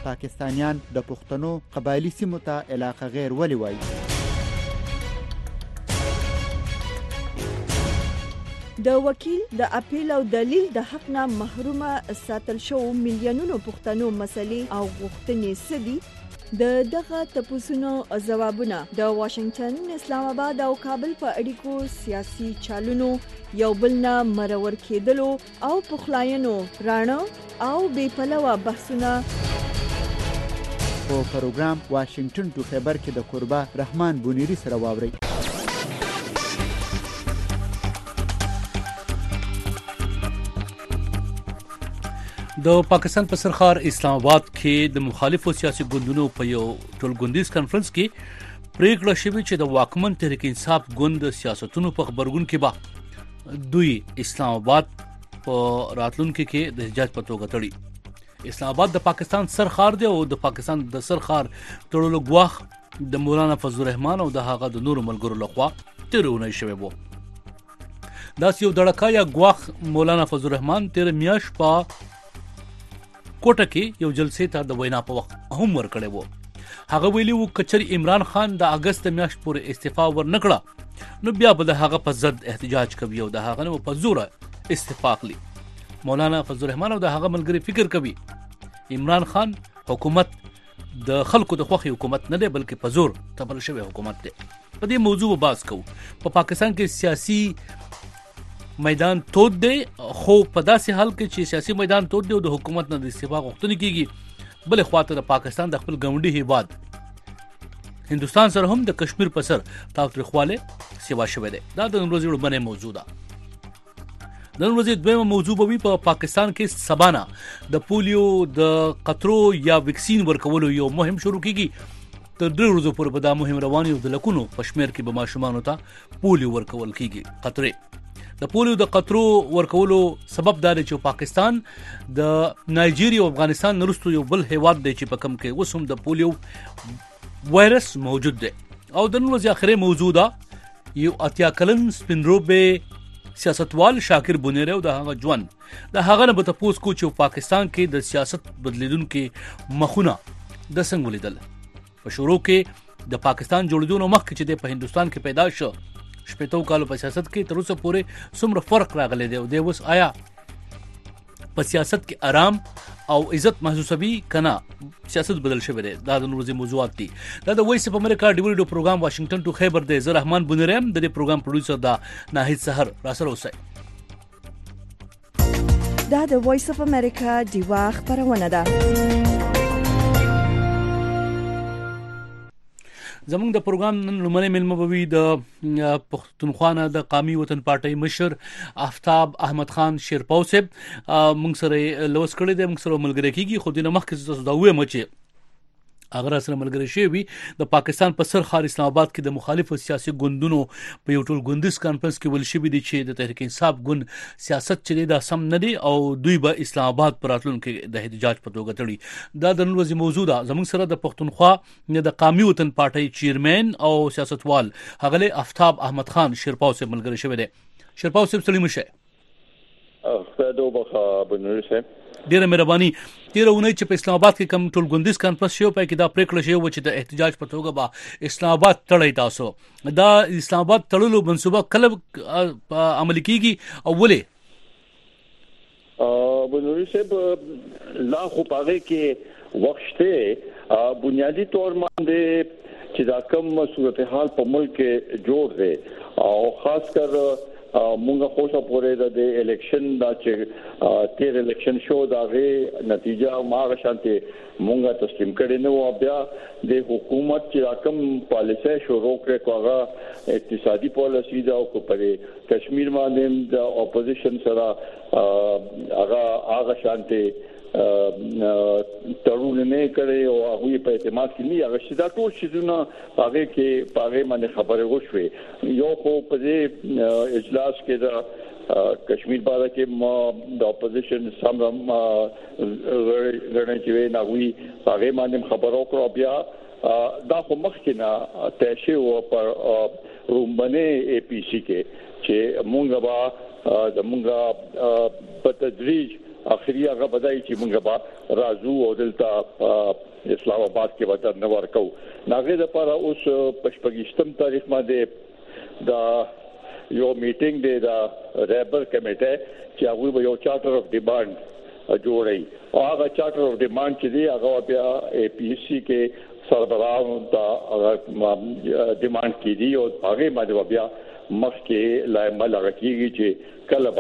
پاکستانیان د پښتنو قبایلی سیمو ته علاقه غیر ولې وایي؟ د وکیل د اپیل او دلیل د حق نه محرومه ساتل شو میلیونونو پښتنو مسلې او غوښتنې سدي د دغه تپوسونو ځوابونه د واشنگټن، اسلام آباد او کابل په اړیکو سیاسي چالونو یو بل نه مرور کېدلو او پخلاینو رانه او بې پلوه بحثونه په پروګرام واشنگټن ټو خیبر کې د قربا رحمان بونیری سره واورئ. د پاکستان په سرخار اسلام آباد کې د مخالفو سیاسي ګوندونو په یو ټولګوندیز کانفرنس کې پریکړه شوې چې د واکمن تحریک انصاف ګوند سیاستونو په خبرګون کې به دوی اسلام آباد په راتلونکو کې د احتجاج په توګه تړي. اسلام آباد د پاکستان سرخار دی او د پاکستان د سرخار تړلو ګواخ د مولانا فضل الرحمن او د هغه د نورو ملګرو لخوا تیرونه شوی وو. دا یو دړکا یا ګواخ مولانا فضل الرحمن تیر میاش په کوټه کې یو جلسې ته د وینا په وخت هم ورکړی وو. هغه ویلي وو کچري عمران خان د اگست میاشت پورې استعفا ورنکړه نو بیا به د هغه په ضد احتجاج کوي او د هغه نو په زور استعفا اخلي. مولانا فضل الرحمن او د هغه ملګری فکر کوي عمران خان حکومت د خلکو د خوخي حکومت نه دی بلکې په زور تبل شوی حکومت دی. په دې موضوع باز کوو. په پاکستان کې سیاسي میدان تود دی خو په داسې حال کې چې سیاسي میدان تود دی او د حکومت نه د استعفا غوښتنه کیږي بل خواته د پاکستان د خپل ګاونډي هیواد هندستان سره هم د کشمیر په سر تاوتریخواله سیوا شوی دی. دا د نن ورځې لومړنۍ موضوع ده. د نن ورځې دویمه موضوع به وي په پاکستان کې سبانا د پولیو د قطرو یا ویکسین ورکولو یو مهم شروع کیږي. تر 3 ورځې پورې به دا مهم روان یو د لکونو پشمیر کې به ماشومان ته پولیو ورکول کیږي. قطرې د پولیو د قطرو ورکولو سبب دا دی چې پاکستان د نایجیریا او افغانستان نرستو یو بل هیواد دی چې په کم کې اوس هم د پولیو وایرس موجود دی. او د نن ورځې اخري موضوع ده یو اتیا کلن سپینروبه سیاستوال شاکر بونیری او د هغه ژوند د هغه نه به تاسو کو چې پاکستان کې د سیاست بدلیدونکو مخونه د څنګه ولیدل. په شروع کې د پاکستان جوړیدو مخکې چې د هندستان کې پیدا شو شپږ کالو په سیاست کې تر اوسه پورې څومره فرق راغلی دی او د اوس آیا په سیاست کې آرام او عزت محسوسوي کنه سیاست بدل شوی دی. دا د نورو موضوعات دي. دا د وایس اف امریکا ډیو ریډیو پروګرام واشنگټن ټو خیبر دی. زه رحمان بونیرم د دې پروګرام پروډوسر دا ناهید سحر را سره اوسئ. دا د وایس اف امریکا دیوا خبرونه ده. زمونږ د پروګرام نن لومړی ملمه به وي د پښتونخوا د قومي وطن پارټۍ مشر آفتاب احمد خان شیرپاو صاحب. موږ سره لوس کړی دی، موږ سره ملګری کیږي. خو د مخکې تاسو دا وایم چې اگر سره ملګری شي د پاکستان په سر خار اسلام آباد کې د مخالفو سیاسي ګوندونو په یو ټول ګوندیز کانفرنس کې ول شي دي چې د تحریک انصاف ګوند سیاست چې دا سم نه دی او دوی به اسلام آباد پر راتلونکو د احتجاج په توګه تړي. دا د نن ورځې موضوع ده. زموږ سره د پښتونخوا د قومي وطن پارټۍ چیرمن او سیاستوال هغه آفتاب احمد خان شیرپاو صاحب ملګری شوی دی. شیرپاو صاحب سلام شه. خدای وبخښه بنور صاحب. ډیره مهرباني. تیرونه چې په اسلام آباد کې کم ټول ګوندیز کانفرنس شو په کې دا پریکړه شوی و چې د احتجاج په توګه به اسلام آباد تړي. تاسو دا اسلام آباد تړلو منصوبه کله عملي کیږي او ولې؟ بنور صاحب لا خو پاره کې وخت بنیادی طور باندې چې دا کوم صورتحال په ملک کې جوړ دی او خاص کر مونږه خوشا پورې د الیکشن دا چې تیر الیکشن شو دا غي نتیجه ما شانتي مونږه تسلیم کړي نو بیا د حکومت چې کوم پالیسي شروع کړې کوغه اقتصادي پالیسي دا او په کشمیر باندې د اپوزیشن سره هغه شانتي تړون نه کړي او هغه په اعتماد کې نه هغه شدا ټول شیزونه هغه کې پاره باندې خبره وشوي. یو خو په دې اجلاس کې دا کشمیر باندې کې د اپوزیشن سم غړي چې نه وي هغه باندې خبرو کړو. بیا دا خو مخکې نه تشه او پر رومبنه اي پي سي کې چې مونږه با د مونږه په تدریج اخري هغه بدای چې موږ به راځو او دلته اسلام آباد کې وته نو ورکو ناغه لپاره اوس پښپګشتم تاریخ باندې دا یو میټینګ دی دا ریبر کمیټه چې هغه به یو چارټر اف ډیماند جوړي او هغه چارټر اف ډیماند چې دی هغه بیا اي پي سي کې سربراهانو ته ډیماند کړي او هغه باندې بیا مخکې لایمل راکېږي چې کله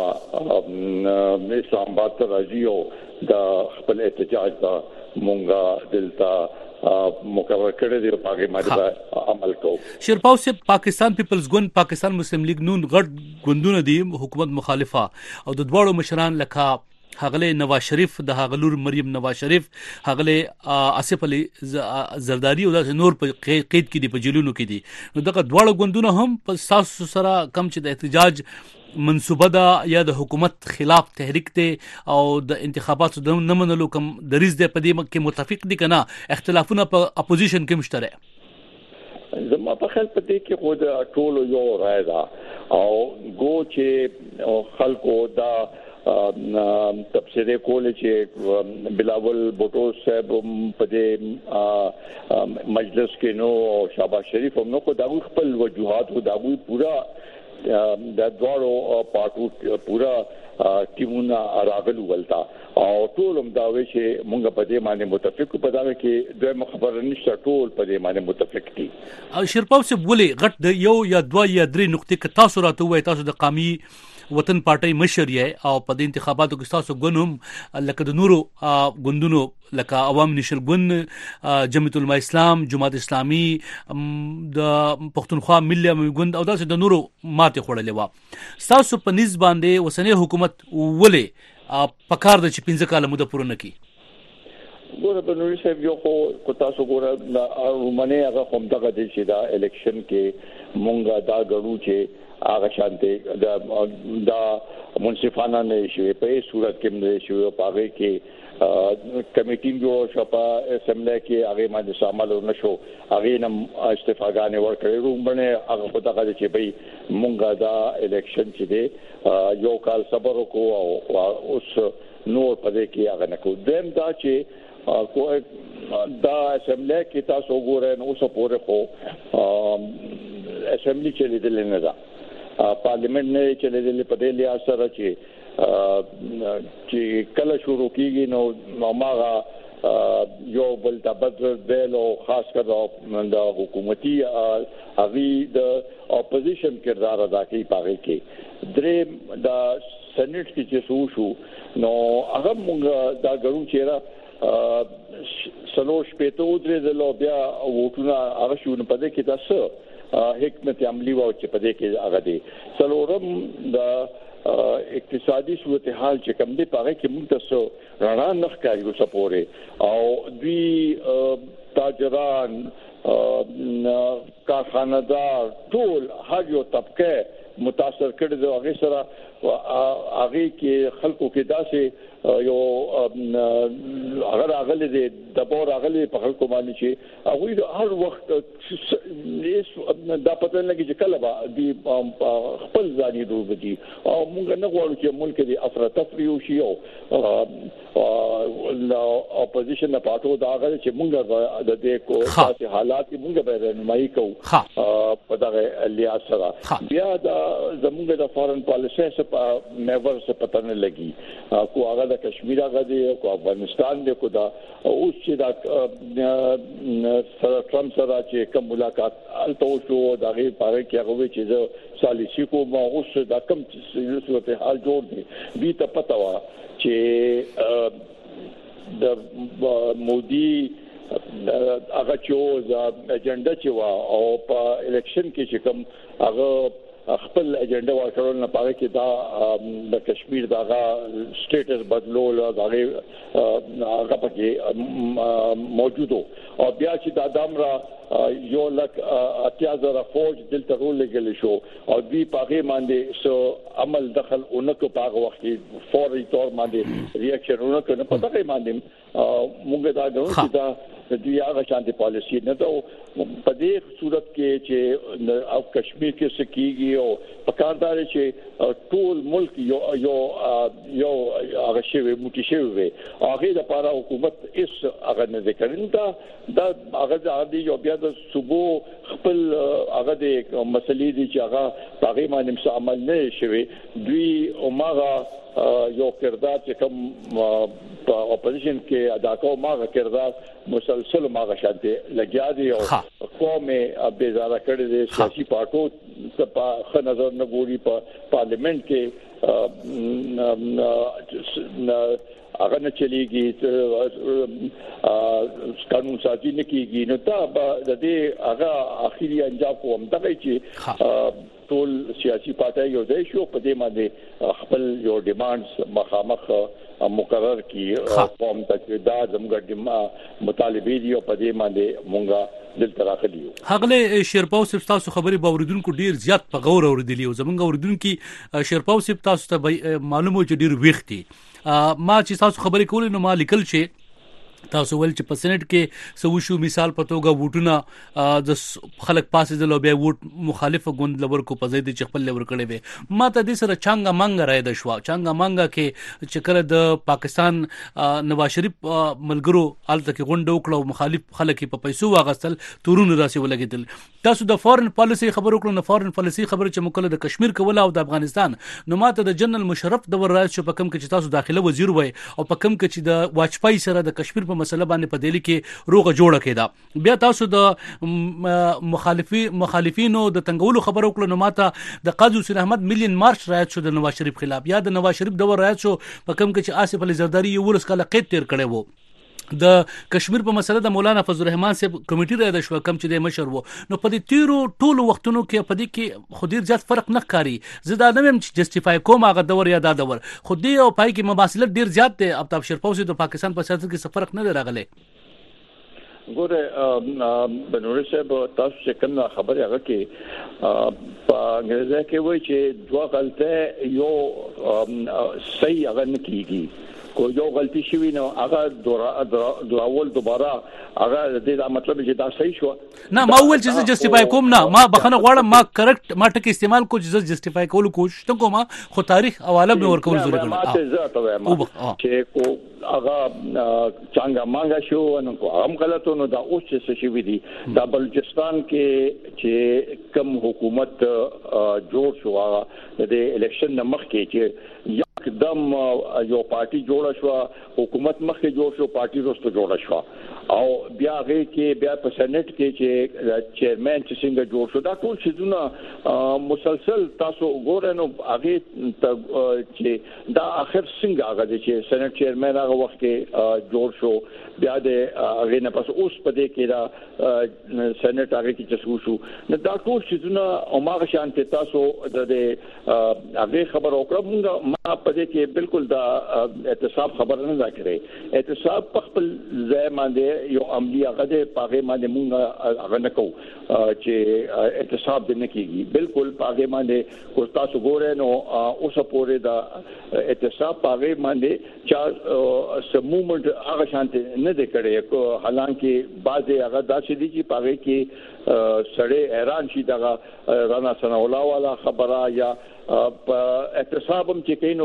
به اسلام آباد ته راځي او د خپل احتجاج دا مونږه دلته مقرر کړی دی په هغه باندې عمل کوو. شیرپاو سے پاکستان پیپلز ګوند پاکستان مسلم لیگ نون غټ ګوندونه دي حکومت مخالفه او د دواړو مشران لکه هغله نواز شریف د هغلور مریم نواز شریف هغله آصف علي زرداری او د نور په قید کې دي په جیلونو کې دي نو دغه دواړو ګوندونه هم په ساسو سره کم چې د احتجاج منصوبه ده یا د حکومت خلاف تحریک ته او د انتخاباتو د نه منلو کم دریز ده په دې کې متفق دي کنه اختلافونه په اپوزیشن کې مشترک زما په خیال په دې کې خو د ټولو یو رائے ده او گو چې خلکو دا تبصره کول چې بلاول بوټو صاحب په دې مجلس کې نو شهباز شریف هم نو خو دا خپل وجوهات او دا پورا د دوړو پارټو پورا ټیمونه راغلو ولتا او ټول هم دا وی چې مونږ په دې باندې متفق په دا کې دوه خبره نشته ټول په دې باندې متفق دي. شیرپاو سے ولې غټ د یو یا دوه یا درې نقطې ک تاسو راته وای تاسو د قومي وطن پارټي مشر یې او په دې انتخاباتو کې تاسو ګونم لکه د نورو ګوندونو لکه عوام نشل ګوند جمعیت العلماء اسلام جماعت اسلامي د پښتونخوا ملي ګوند او داسې د نورو ماته خړلې و تاسو په نسبت باندې وسنی حکومت ولې پکار د 15 کال موده پوره نکي ګوره بنوري صاحب یو خو تاسو ګوره رومانه هغه هم دغه د چې دا الیکشن کې مونږه دا غړو چې هغه شانته دا منصفانه نه شي په صورت کې نه شي په هغه کې کمیټینګ جو شپه اسمبلی کې هغه باندې شامل نشو هغه نم استفاګانې ورکړې رومبنه هغه په دغه چې به مونږه دا الیکشن چې دی یو کال صبر وکړو او اوس نور په دې کې هغه نه کو دیم دا چې دا اسمبلی کې تاسو ګورئ نو اوس پورې خو اسمبلی چې لیدل نه دا پارلیمنت نه چې لیدل په دې لحاظ سره چې کله شروع کیږي نو ماغه یو بل تبدل بیل او خاص کر د حکومتي هغه د اپوزیشن کردار ادا کوي پاره کې درې د سېنات کې چې شو نو هغه موږ دا غړو چې سلوش پېتو درې د لو بیا وټونه هغه شو په دې کې تاسو حکمت عملی و چې په دې کې هغه دي څلورم د اقتصادي صورتحال چې کوم دی پاره کې موږ تاسو رانا نخ کاریو سپورې او دوی تاجران کارخانه‌دار ټول هر یو طبقه متاثر کړي د هغه سره هغه کې خلکو کې داسې یو اگر اغلی دی د بور اغلی په خلکو باندې چې هغه هر وخت دا پته نه کې چې کله به دی خپل ځاني دوه دي او موږ نه غواړو چې ملک دی افراطفری شي او اپوزیشن نه پاتو دا هغه چې موږ د دې کو تاسو حالات موږ به رهنمایي کوو په دغه لحاظ سره بیا دا زموږ د فارن پالیسي څخه میور څخه پته نه لګي کو هغه د کشمیر هغه دی کو افغانستان دی کو دا اوس چې دا سره ټرمپ سره چې کوم ملاقات الته شو دا غي پاره کې هغه چې سالسي کو ما اوس دا کوم صورت حال جوړ دی بي ته پتا وا چې د مودي هغه چې اجنډا چې وا او په الیکشن کې چې کوم هغه خپل اجنډا ورکړل نه پاره کې دا د کشمیر دغه سټیټس بدلول هغه پکې موجود او بیا چې د دامرا یو لک اتیازر فوج دلته رول لګل شو او دوی پاغه باندې سو عمل دخل اونکو پاغه وخت فوري تور باندې ریاکشن اونکو نه پته باندې موږ دا غواړو چې دا د دوی هغه شانتي پالیسي نه ده. په دې صورت کې چې او کشمیر کې سکیږي او پکاردار چې ټول ملک یو هغه شی موټی شی وي هغه د لپاره حکومت اس هغه نه ذکرین دا هغه د یو بیا د صوبو خپل هغه د مسلې دي چې هغه هغه باندې عمل نه شوي دوی اومغه یو کردار چې کوم په اپوزیشن کې ادا کوي ماغه کردار مسلسل ماغه شانتي لګیا دي او قومه بیزاره کړي دي سیاسي پارټو په خ نظر نه ګوري په پارلیمنت کې هغه نه چلیږي قانون سازي نه کیږي نو دا د دې هغه اخیری انجام کوم دغه چې ټول سیاسي پارټي یو ځای شو په دې باندې خپل یو ډیمانډز مخامخ مقرر کی قوم ته دا زموږ مطالبه دي او په دې باندې مونږه دل تراخلیو. هغه شیرپاو صاحب تاسو خبري باوریدونکو ډیر زیات په غور اوریدلی او زمونږ اوریدونکو شیرپاو صاحب تاسو ته معلومه چې ډیر ویختي ما چې تاسو خبرې کولې نو ما لیکل چې تاسو ول چې په سېنات کې سوشو مثال په توګه ووټونه د خلک پاسې د لوبیا ووټ مخالف غوند لور کو په ځای د خپل لور کړي وي ما ته د سره چانګا مانګا راي د شوا چانګا مانګا کې چې کله د پاکستان نواز شریف ملګرو الته کې غونډه وکړه مخالف خلک په پیسو واغستل تورونه راسي ولګیدل تاسو د فورن پالیسي خبرو کړو نه فورن پالیسي خبره چې مکله د کشمیر کوله او د افغانستان نو ماته د جنرال مشرف د ور راځ شو په کم کې چې تاسو داخله وزیر وای او په کم کې چې د واجپای سره د کشمیر په مسله باندې په دلی کې روغه جوړه کېده بیا تاسو د مخالفینو د تنګولو خبرو کړو نو ماته د قاضي حسین احمد مليون مارچ راځ شو د نواز شریف خلاف یا د نواز شریف د ور راځ شو په کم کې چې آصف علي زرداری یو ورس کاله قید تیر کړي وو د کشمیر په مسله د مولانا فضل الرحمن صاحب کمیټي را د شو کم چې د مشر وو نو په دې تیرو ټولو وختونو کې په دې کې خو ډیر زیات فرق نه ښکاري زه دا نه ویم چې جسټیفای کوم هغه دور یا دا دور خو دې او پای کې مباحثه ډیر زیات دي ابتاب شرپاوسي د پاکستان په سیاست کې څه فرق نه راغلی ګوره بنوري صاحب تاسو چې کوم خبره هغه کې په انګریزي کې وایي چې دوه غلطه یو صحیح هغه نه کیږي کو یو غلطی شوی نو هغه دراول دوباره هغه د مطلب چې دا صحیح شو نه ما ول چې جسټیفای کوم نه ما بخنه غواړم ما کریکټ ما ټکی استعمال کو چې جسټیفای کول کوشش ته کوم خو تاریخ حواله به ورکول ضروري ما ته زه ته وایم چې کو هغه څنګه مانګه شو نو هم غلطو نو دا اوس څه شي دي د بلوچستان کې چې کم حکومت جوړ شو د الیکشن مخ کې چې یکدم یو پارټي جوړه شو حکومت مخکې جوړ شو پارټي وروسته جوړه شو او بیا هغه کې بیا په سېنات کې چې چیرمن چې څنګه جوړ شو دا ټول شیزونه مسلسل تاسو ګورئ نو هغه چې دا اخر څنګه هغه چې سېنات چیرمن هغه وخت کې جوړ شو بیا د هغه نه پس اوس په دې کې دا سېنات هغه کې چې شو نو دا ټول شیزونه او ما شانت تاسو د هغه خبر وکړم ما په دې کې بالکل دا اعتصاب خبر نه راکړي اعتصاب په خپل ځای باندې یو عملی هغه د پاغه باندې مونږ هغه نکو چې اعتصاب د نکېږي بالکل پاغه باندې کو تاسو ګورئ نو اوس پورې دا اعتصاب پاغه باندې چا سمومنت هغه شانته نه د کړي حالانکه بعضه هغه داسې دي چې پاغه کې سړی حیران شي دا رانا سنا الله والا خبره یا اعتصاب هم چې کینو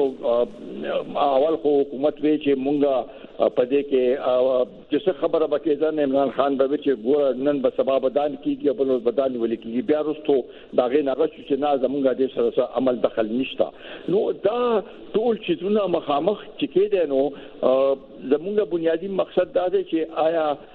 اول خو حکومت وی چې مونږه په دې کې چې خبره بکې ځان عمران خان به چې ګور نن به سبا بدان کیږي بل بدان ولې کیږي بیا وروسته دا غي نه چې نه زمونږه د سره عمل دخل نشته نو دا ټول چیزونه مخامخ چې کېده نو زمونږه بنیادی مقصد دا دی چې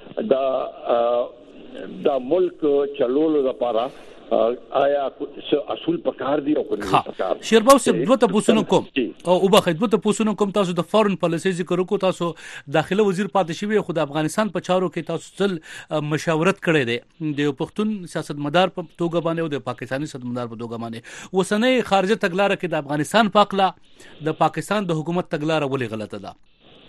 آیا دا ملک چلولو لپاره آیا اصول پکار دی او کنه پکار شیرباو صاحب دوه تاسو کوم او وبخښه دوه تاسو کوم تاسو د فورن پالیسي ذکر وکړو تاسو داخله وزیر پاتې شوی خو د افغانستان په چارو کې تاسو تل مشاورت کړی دی د پښتون سیاستمدار په توګه باندې او د پاکستاني سیاستمدار په توګه باندې وسنۍ خارجه تګلارې کې د افغانستان پاکلا د پاکستان د حکومت تګلارې ولې غلطه ده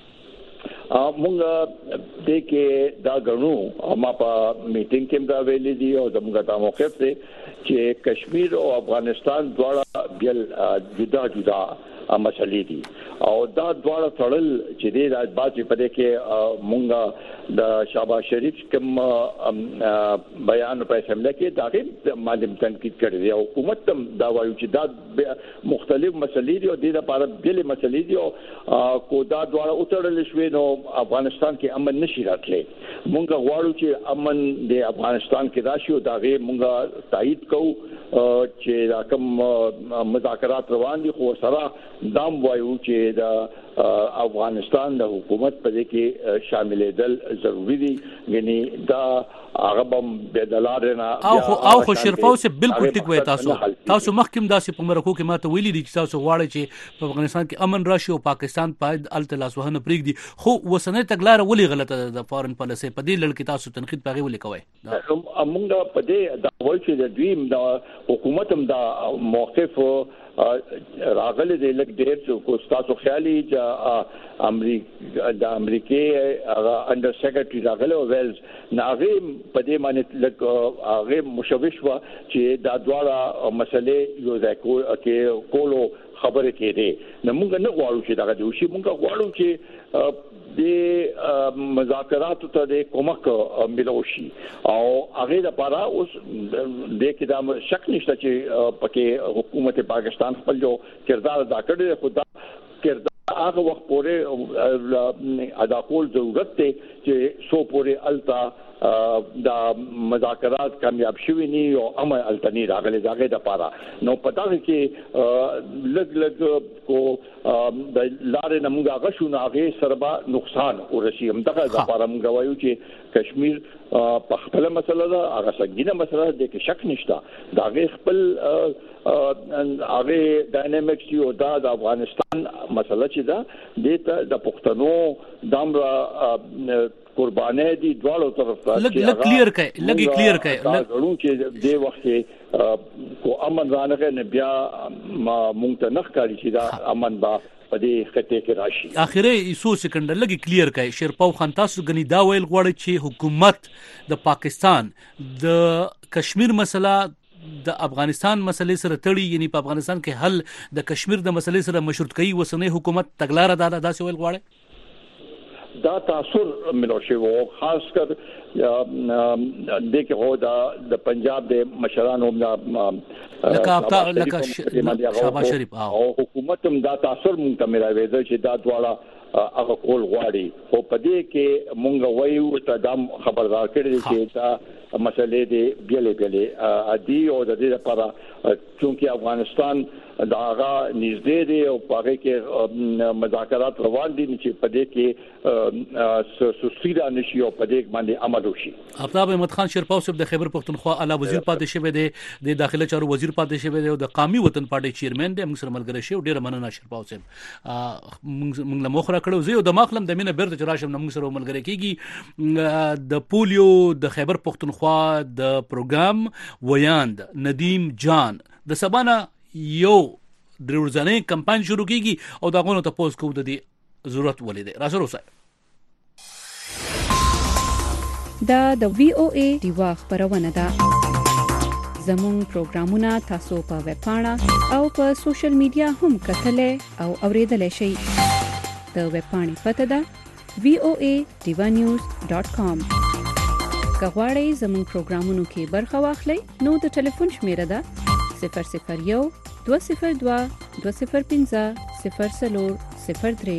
مونږ د کې دا غنو ما په میټینګ کې دا ویلې دي او زموږ د موقف دی چې کشمیر او افغانستان دواړه بیل جدا مسلې دي او دا دواړه تړل چې د بعضې په دې کې مونږه د شهباز شریف کوم بیان په اسمبلی کې دا غي مالم تنقید کړی دی او حکومت هم دا وایي چې دا مختلف مسلې دي او د لپاره بل مسلې دي او کو دا دواړه اوتړل شوې نو افغانستان کې امن نشي راتلی مونږ غواړو چې امن د افغانستان کې راشي او دا غي مونږ تایید کوو چې دا کوم مذاکرات روان دي خو سره دام وایو چې دا افغانستان د حکومت په دې کې شاملېدل ضروری دي یعنی دا هغه بم بدلار نه او خو شرفاو سه بالکل ټیک وای تاسو مخکم داسې په مرکو کې ماته ویلي دي چې تاسو غواړئ چې په افغانستان کې امن راشي او پاکستان پاید التلاس وهنه پریږدي خو وسنۍ تګلار ولې غلطه ده د فارن پالیسي په دې لړ کې تاسو تنقید پغې ولې کوي موږ په دې دا وایو چې د دوی د حکومت هم دا موقف راغله د لک ډیر کو تاسو خیالي چې د امریکای انډر سیکریټری راغله ویلز ناغه په دې معنی لک هغه مشوش و چې دا دواړه مسلې یو ځای کولو خبره کړي نو موږ نه غواړو چې دا د وشي موږ غواړو چې د مذاکراتو ته د کومک ملوشي او هغه لپاره اوس د کې دا شک نشته چې پکې حکومت پاکستان خپل جو کردار ادا کړی خدا کردار هغه وخت پورې ادا کول ضرورت دی چې سو پورې التا دا مذاکرات کامیاب شوي ني او امن التنی راغلي داګه د پاره نو پتا کې لګ کو د لارې نمګه غشو ناغه سربا نقصان ورشي هم دغه د پاره موږ وایو چې کشمیر په خپل مسله ده هغه څنګه مسله ده کې شک نشته داګه خپل هغه ډاینامیکس یو د افغانستان مسله چې ده د پښتنو دامره قربانه دي دواړو طرف ته لګ کلیر کړي غواړو چې د وخت کو امن رانغه نه بیا مونږ ته نخ کاری چې دا امن با په دې خطه کې راشي اخیری ایسو سکند لګ کلیر کړي شیرپاو خان تاسو غنی دا ویل غواړي چې حکومت د پاکستان د کشمیر مسله د افغانستان مسلې سره تړي یعنی په افغانستان کې حل د کشمیر د مسلې سره مشروط کوي وسنۍ حکومت تګلار داسې ویل غواړي دا تاثر ملوشي وو خاص کر دغه هو د پنجاب د مشرانو لکه شهباز شریف او حکومت هم دا تاثر مونږ ته ملاوي چې دا دواړه هغه کول غواړي او په دې کې مونږ وایو ته دا خبردار کړی چې دا مسلې دی بیلې ادي او د دې لپاره چې افغانستان دا هغه نږدې دی او په هغه کې مذاکرات روان دي چې په دې کې سوسیدا نشي او په دې باندې عمل وشي آفتاب احمد خان شیرپاو صاحب د خیبر پختونخوا اعلی وزیر پاتې شوی دی د داخله چارو وزیر پاتې شوی دی او د قومي وطن پارټي چیرمن دی موږ سره ملګری شو ډیر مننه شیرپاو صاحب موږ له مخره کړو زه د ماخلم د مینه بیرته راشم موږ سره ملګری کیږي د پولیو د خیبر پختونخوا د پروګرام ویاند ندیم جان د سبانا یو درورځنې کمپاین شروع کیږي او دا غونو ته پوس کوو د دې ضرورت ولیدي راسره اوسه دا د وی او ای دیوا خبرونه ده زموږ پروګرامونه تاسو په ویب پاڼه او په سوشل میډیا هم کتلې او اوریدلې شئ د ویب پاڼې پته ده voadevanews.com کغواړئ زموږ پروګرامونو کې برخه واخلئ نو د ټلیفون شمیره ده 001 202 205 0003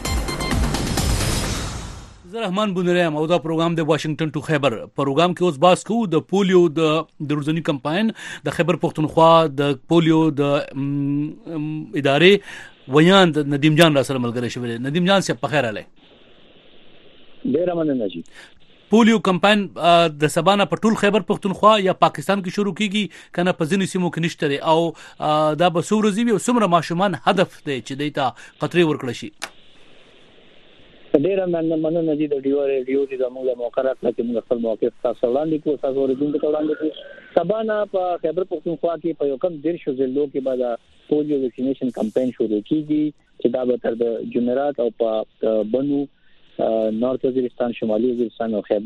زه رحمان بونریم او دا پروګرام د واشنگټن ټو خیبر پروګرام کې اوس باس کوو د پولیو د درځنی کمپاین د خیبر پختونخوا د پولیو د ادارې ویاند ندیم جان را سره ملګری شوی ندیم جان صاحب په خیر اله ډیر مننه جی پولیو کمپاین د سبانا په ټول خیبر پختونخوا یا پاکستان کې شروع کیږي کنه په ځینې سیمو کې نشته او دا به سورزي او سمره ماشومان هدف دی چې دیتا قطري ورکړي شي ډیر مننه جی د ډیو ریډیو چې موږ موقره کړل چې موږ خپل موقف تاسو وړاندې کوو تاسو ورته وړاندې کوو سبانا په خیبر پختونخوا کې په یو کم ډیر شو ضلعو کې بعد پولیو ویکسینیشن کمپاین شروع کیږي چې دا به تر د جمعرات او په بنو نارت وزیرستان شمالي وزیرستان او خیبر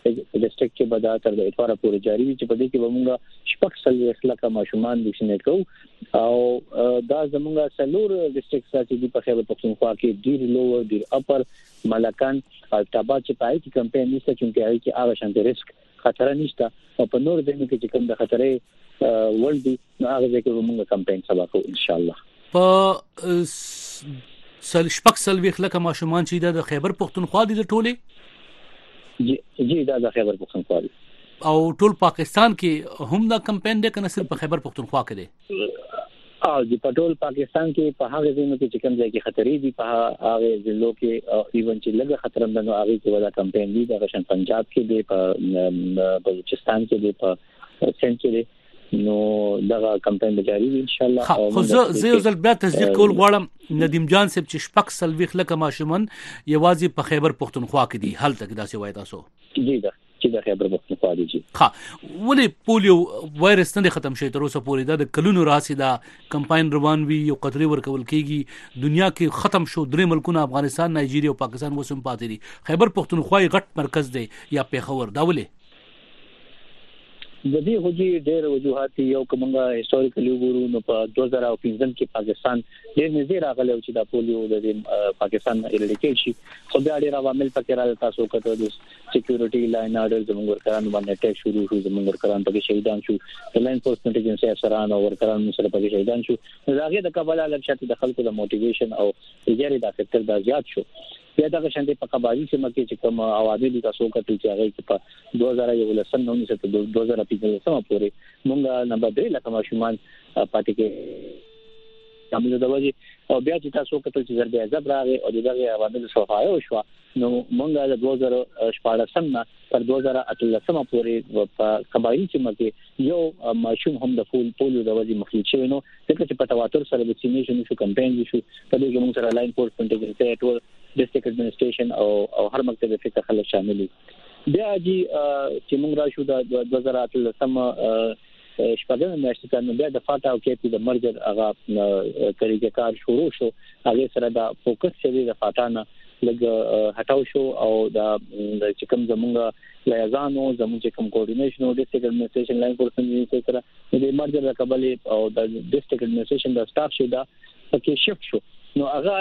ډیسټریکټ کې به دا تر د اتوار پورې جاری وي چې په دې کې به موږ شپږ سل لکه ماشومان ویکسینیټ کوو او دا زموږ سلور ډیسټریکټ ساتي په خیبر پختونخوا کې ډیر لوور ډیر اپر ملکان او تابا چې پای کې کمپاین نشته چې هغه کې هغه شانت ریسک خطر نشته او په نور ځینو کې چې کوم د خطرې ولدي نو هغه ځکه موږ کمپاین سبا کوو ان شاء الله. په شپږ سلويخ لکه ماشومان چې د خیبر پختونخوا دي ټوله جی دا د خیبر پختونخوا دي او ټول پاکستان کې هم دا کمپاین دی کنه صرف په خیبر پختونخوا کې دی؟ او د پټول پاکستان کې په هغه ځینو کې چې کوم ځای کې خطرې دي په هغه ځلو کې ایون چې لږه خطر هم نو هغه کې ودا کمپاین دی د غشن پنجاب کې دی په بلوچستان کې دی په سند کې دی نو دا کمپاین جاری وي ان شاء الله. خو زه یو ځل بیا تصدیق کول غواړم ندیم جان صاحب چې شپږ سلويخ لکه ماشومان یوازې په خیبر پختونخوا کې دي هلته کې داسې وای تاسو؟ جی دا چې د خیبر پختونخوا دي. جی ها ولې پولیو وایرس نه ختم شي تر اوسه پورې د کلونو راسي دا کمپاین روان وی یو قطري ورکول کیږي دنیا کې ختم شو درې ملکونه افغانستان نایجیریا او پاکستان وسم پاتې دي خیبر پختونخوا غټ مرکز دی یا پیښور دا ولې؟ د دې هوجي ډېر وجوهات یو کومه هیستوریکلی وګورو نو په 2015 کې پاکستان ډېر نږدې راغلی چې د پولیو د پاکستان ایریډیکیټ شي خو بیا ډېر عوامل پکې راځي تاسو کته د سکیورټي لاین اډر زموږ ورکران باندې اٹیک شروع شو زموږ ورکران پکې شهیدان شو د لاین فورسمنت ایجنسی افسران او ورکران سره پکې شهیدان شو هغه د کابل لکشت د خلکو د موټیویشن او ایجاري د فکر د زیات شو بیا دا شانتي په قبایلی سیمه کې چې کوم عوامل تاسو کته چې هغه کې په 2019 ته 2015 پورې مونږه نمبر 2 لکه ماشومان پاتې کې کومه د وجه او بیا چې تاسو کته چې ضرب عذاب راغی او دغه عوامل صفایو شو نو مونږه د 2014 نه تر 2018 پورې په قبایلی سیمه کې یو ماشوم هم د پولیو د وجه مخلوق شوی نو ځکه چې په تواتر سره ویکسینیشن شو کمپاین شو په دې کې موږ سره لاین فورسمنت ایجنسی ټول ډیسټریکټ ایڈمنسټریشن او هر مکتب فکر خلک شامل دي. بیا جی چې موږ راشو د 2018 شپږم میاشتې کې بیا د فاټا او کېپی د مرجر هغه طریقې کار شروع شو هغه سره د فوکس شوی د فاټا نه لګ هټاو شو او د چې کوم زمونږ لیازانو زموږ چې کوم کوارډینیشن او ډیسټریکټ ایڈمنسټریشن لاین فورسمنت سره د مرجر رقبل او د ډیسټریکټ ایڈمنسټریشن د سټاف شو دا پکې شفت شو نو هغه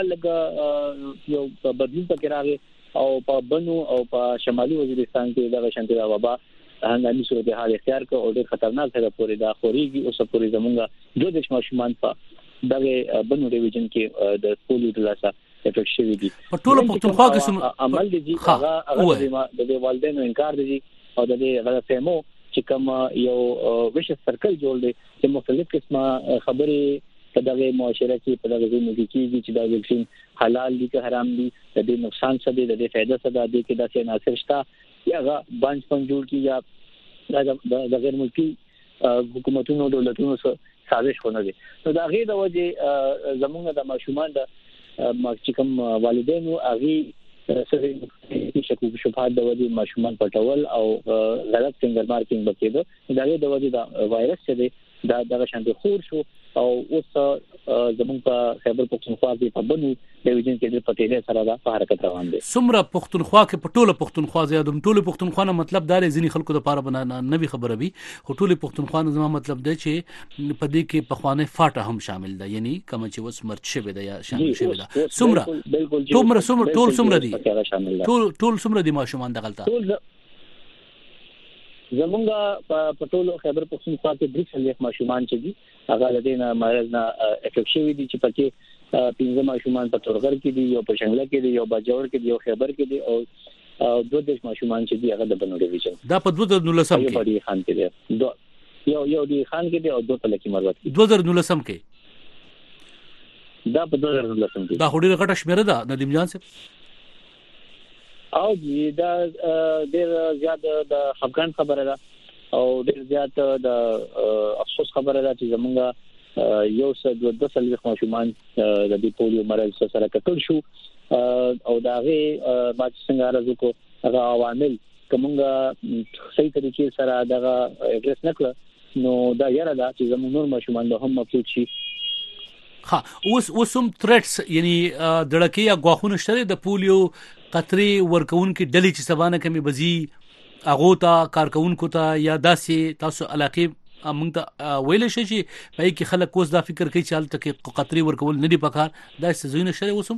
لګ یو بدلون پکې راغی او په بنو او په شمالي وزیرستان کې د شانتي وبا هنګامي صورتحال اختیار کړ او ډېر خطرناک ځای پورې دا خوريږي او سپوري زمونږ دوه د ماشومان په دغه بنو ډیویژن کې د پولیو د لاسه افیکټ شوی دي په ټول پختونخوا کې سم عمل دي هغه د والدینو انکار دي او د غلط فهمو چې کوم یو ویش سرکل جوړ دي چې مختلف قسمه خبرې په دغه معاشره کې په دغه ځینو کې کیږي چې دا ویکسین حلال دي که حرام دي د دې نقصان څه دي د دې فائدہ څه ده کې دا څه عناصر شته یا باندې پنځول کی یا د غیر ملکی حکومتونو دولتونو سره سازش ونه دي نو دا غي د وجه زمونږ د ماشومان د چې کوم والدینو هغه سره شکوک شبهات د وجه ماشومان پټول او غلط فنګر مارکینګ وکړي دا غي د وجه د وایرس څخه دا دغه شانتي خور شو او اوس زمونږ په خیبر پختونخوا کې په بنو ډیویژن کې د پټېله سره دا په حرکت روان دي. سمره پختونخوا کې په ټوله پختونخوا زیادم ټوله پختونخوا نه مطلب دا ځینی خلکو د پاره بنا نه وی خبره وي خو ټوله پختونخوا نه زما مطلب دی چې په دې کې په خوانه فاټه هم شامل ده یعنی کوم چې وس مرچ شوی ده یا شامل شوی ده سمره ټول سمره دي ټول سمره دي ماشومان دغلطه زمونږه په ټولو خیبر پختونخوا کې درې څلوېښت ماشومان چې دي هغه د دې نه مرز نه افیکټ شوي دي چې پکې 15 ماشومان په تورغر کې دي یو په شنګله کې دي یو باجوړ کې دي یو خیبر کې دي او 22 ماشومان چې دي هغه د بنو ډیویژن دا په 2019 کې یو په خان کې دي یو دی خان کې دي او دوه په لکی مروت کې 2019 کې دا په 2019 کې دا هډیره غټه شمیره ده ندیم جان صاحب او دا ډېر زیات د افغان خبره ده او ډېر زیات د افسوس خبره ده چې زمونږ یو څه د 200 ماشومان د دې پولیو مرض سره کټل شو او دا غي باج څنګه راځو کو هغه عوامل کومه صحیح طریقې سره دغه اډریس نکړه نو دا یاره ده چې زموږ نور ماشومان به هم مفلوج شي. ها اوسم تھریټس یعنی دړکې یا غواخونه شته د پولیو قطري ورکون کې ډلې چې سبانه کمی بزي هغه ته کارکونکو ته یا داسې تاسو علاقه موږ ته ویل شي چې پای کې خلک اوس دا فکر کوي چې حالت کې قطري ورکول نه دی پکار دا سزونه شری وسم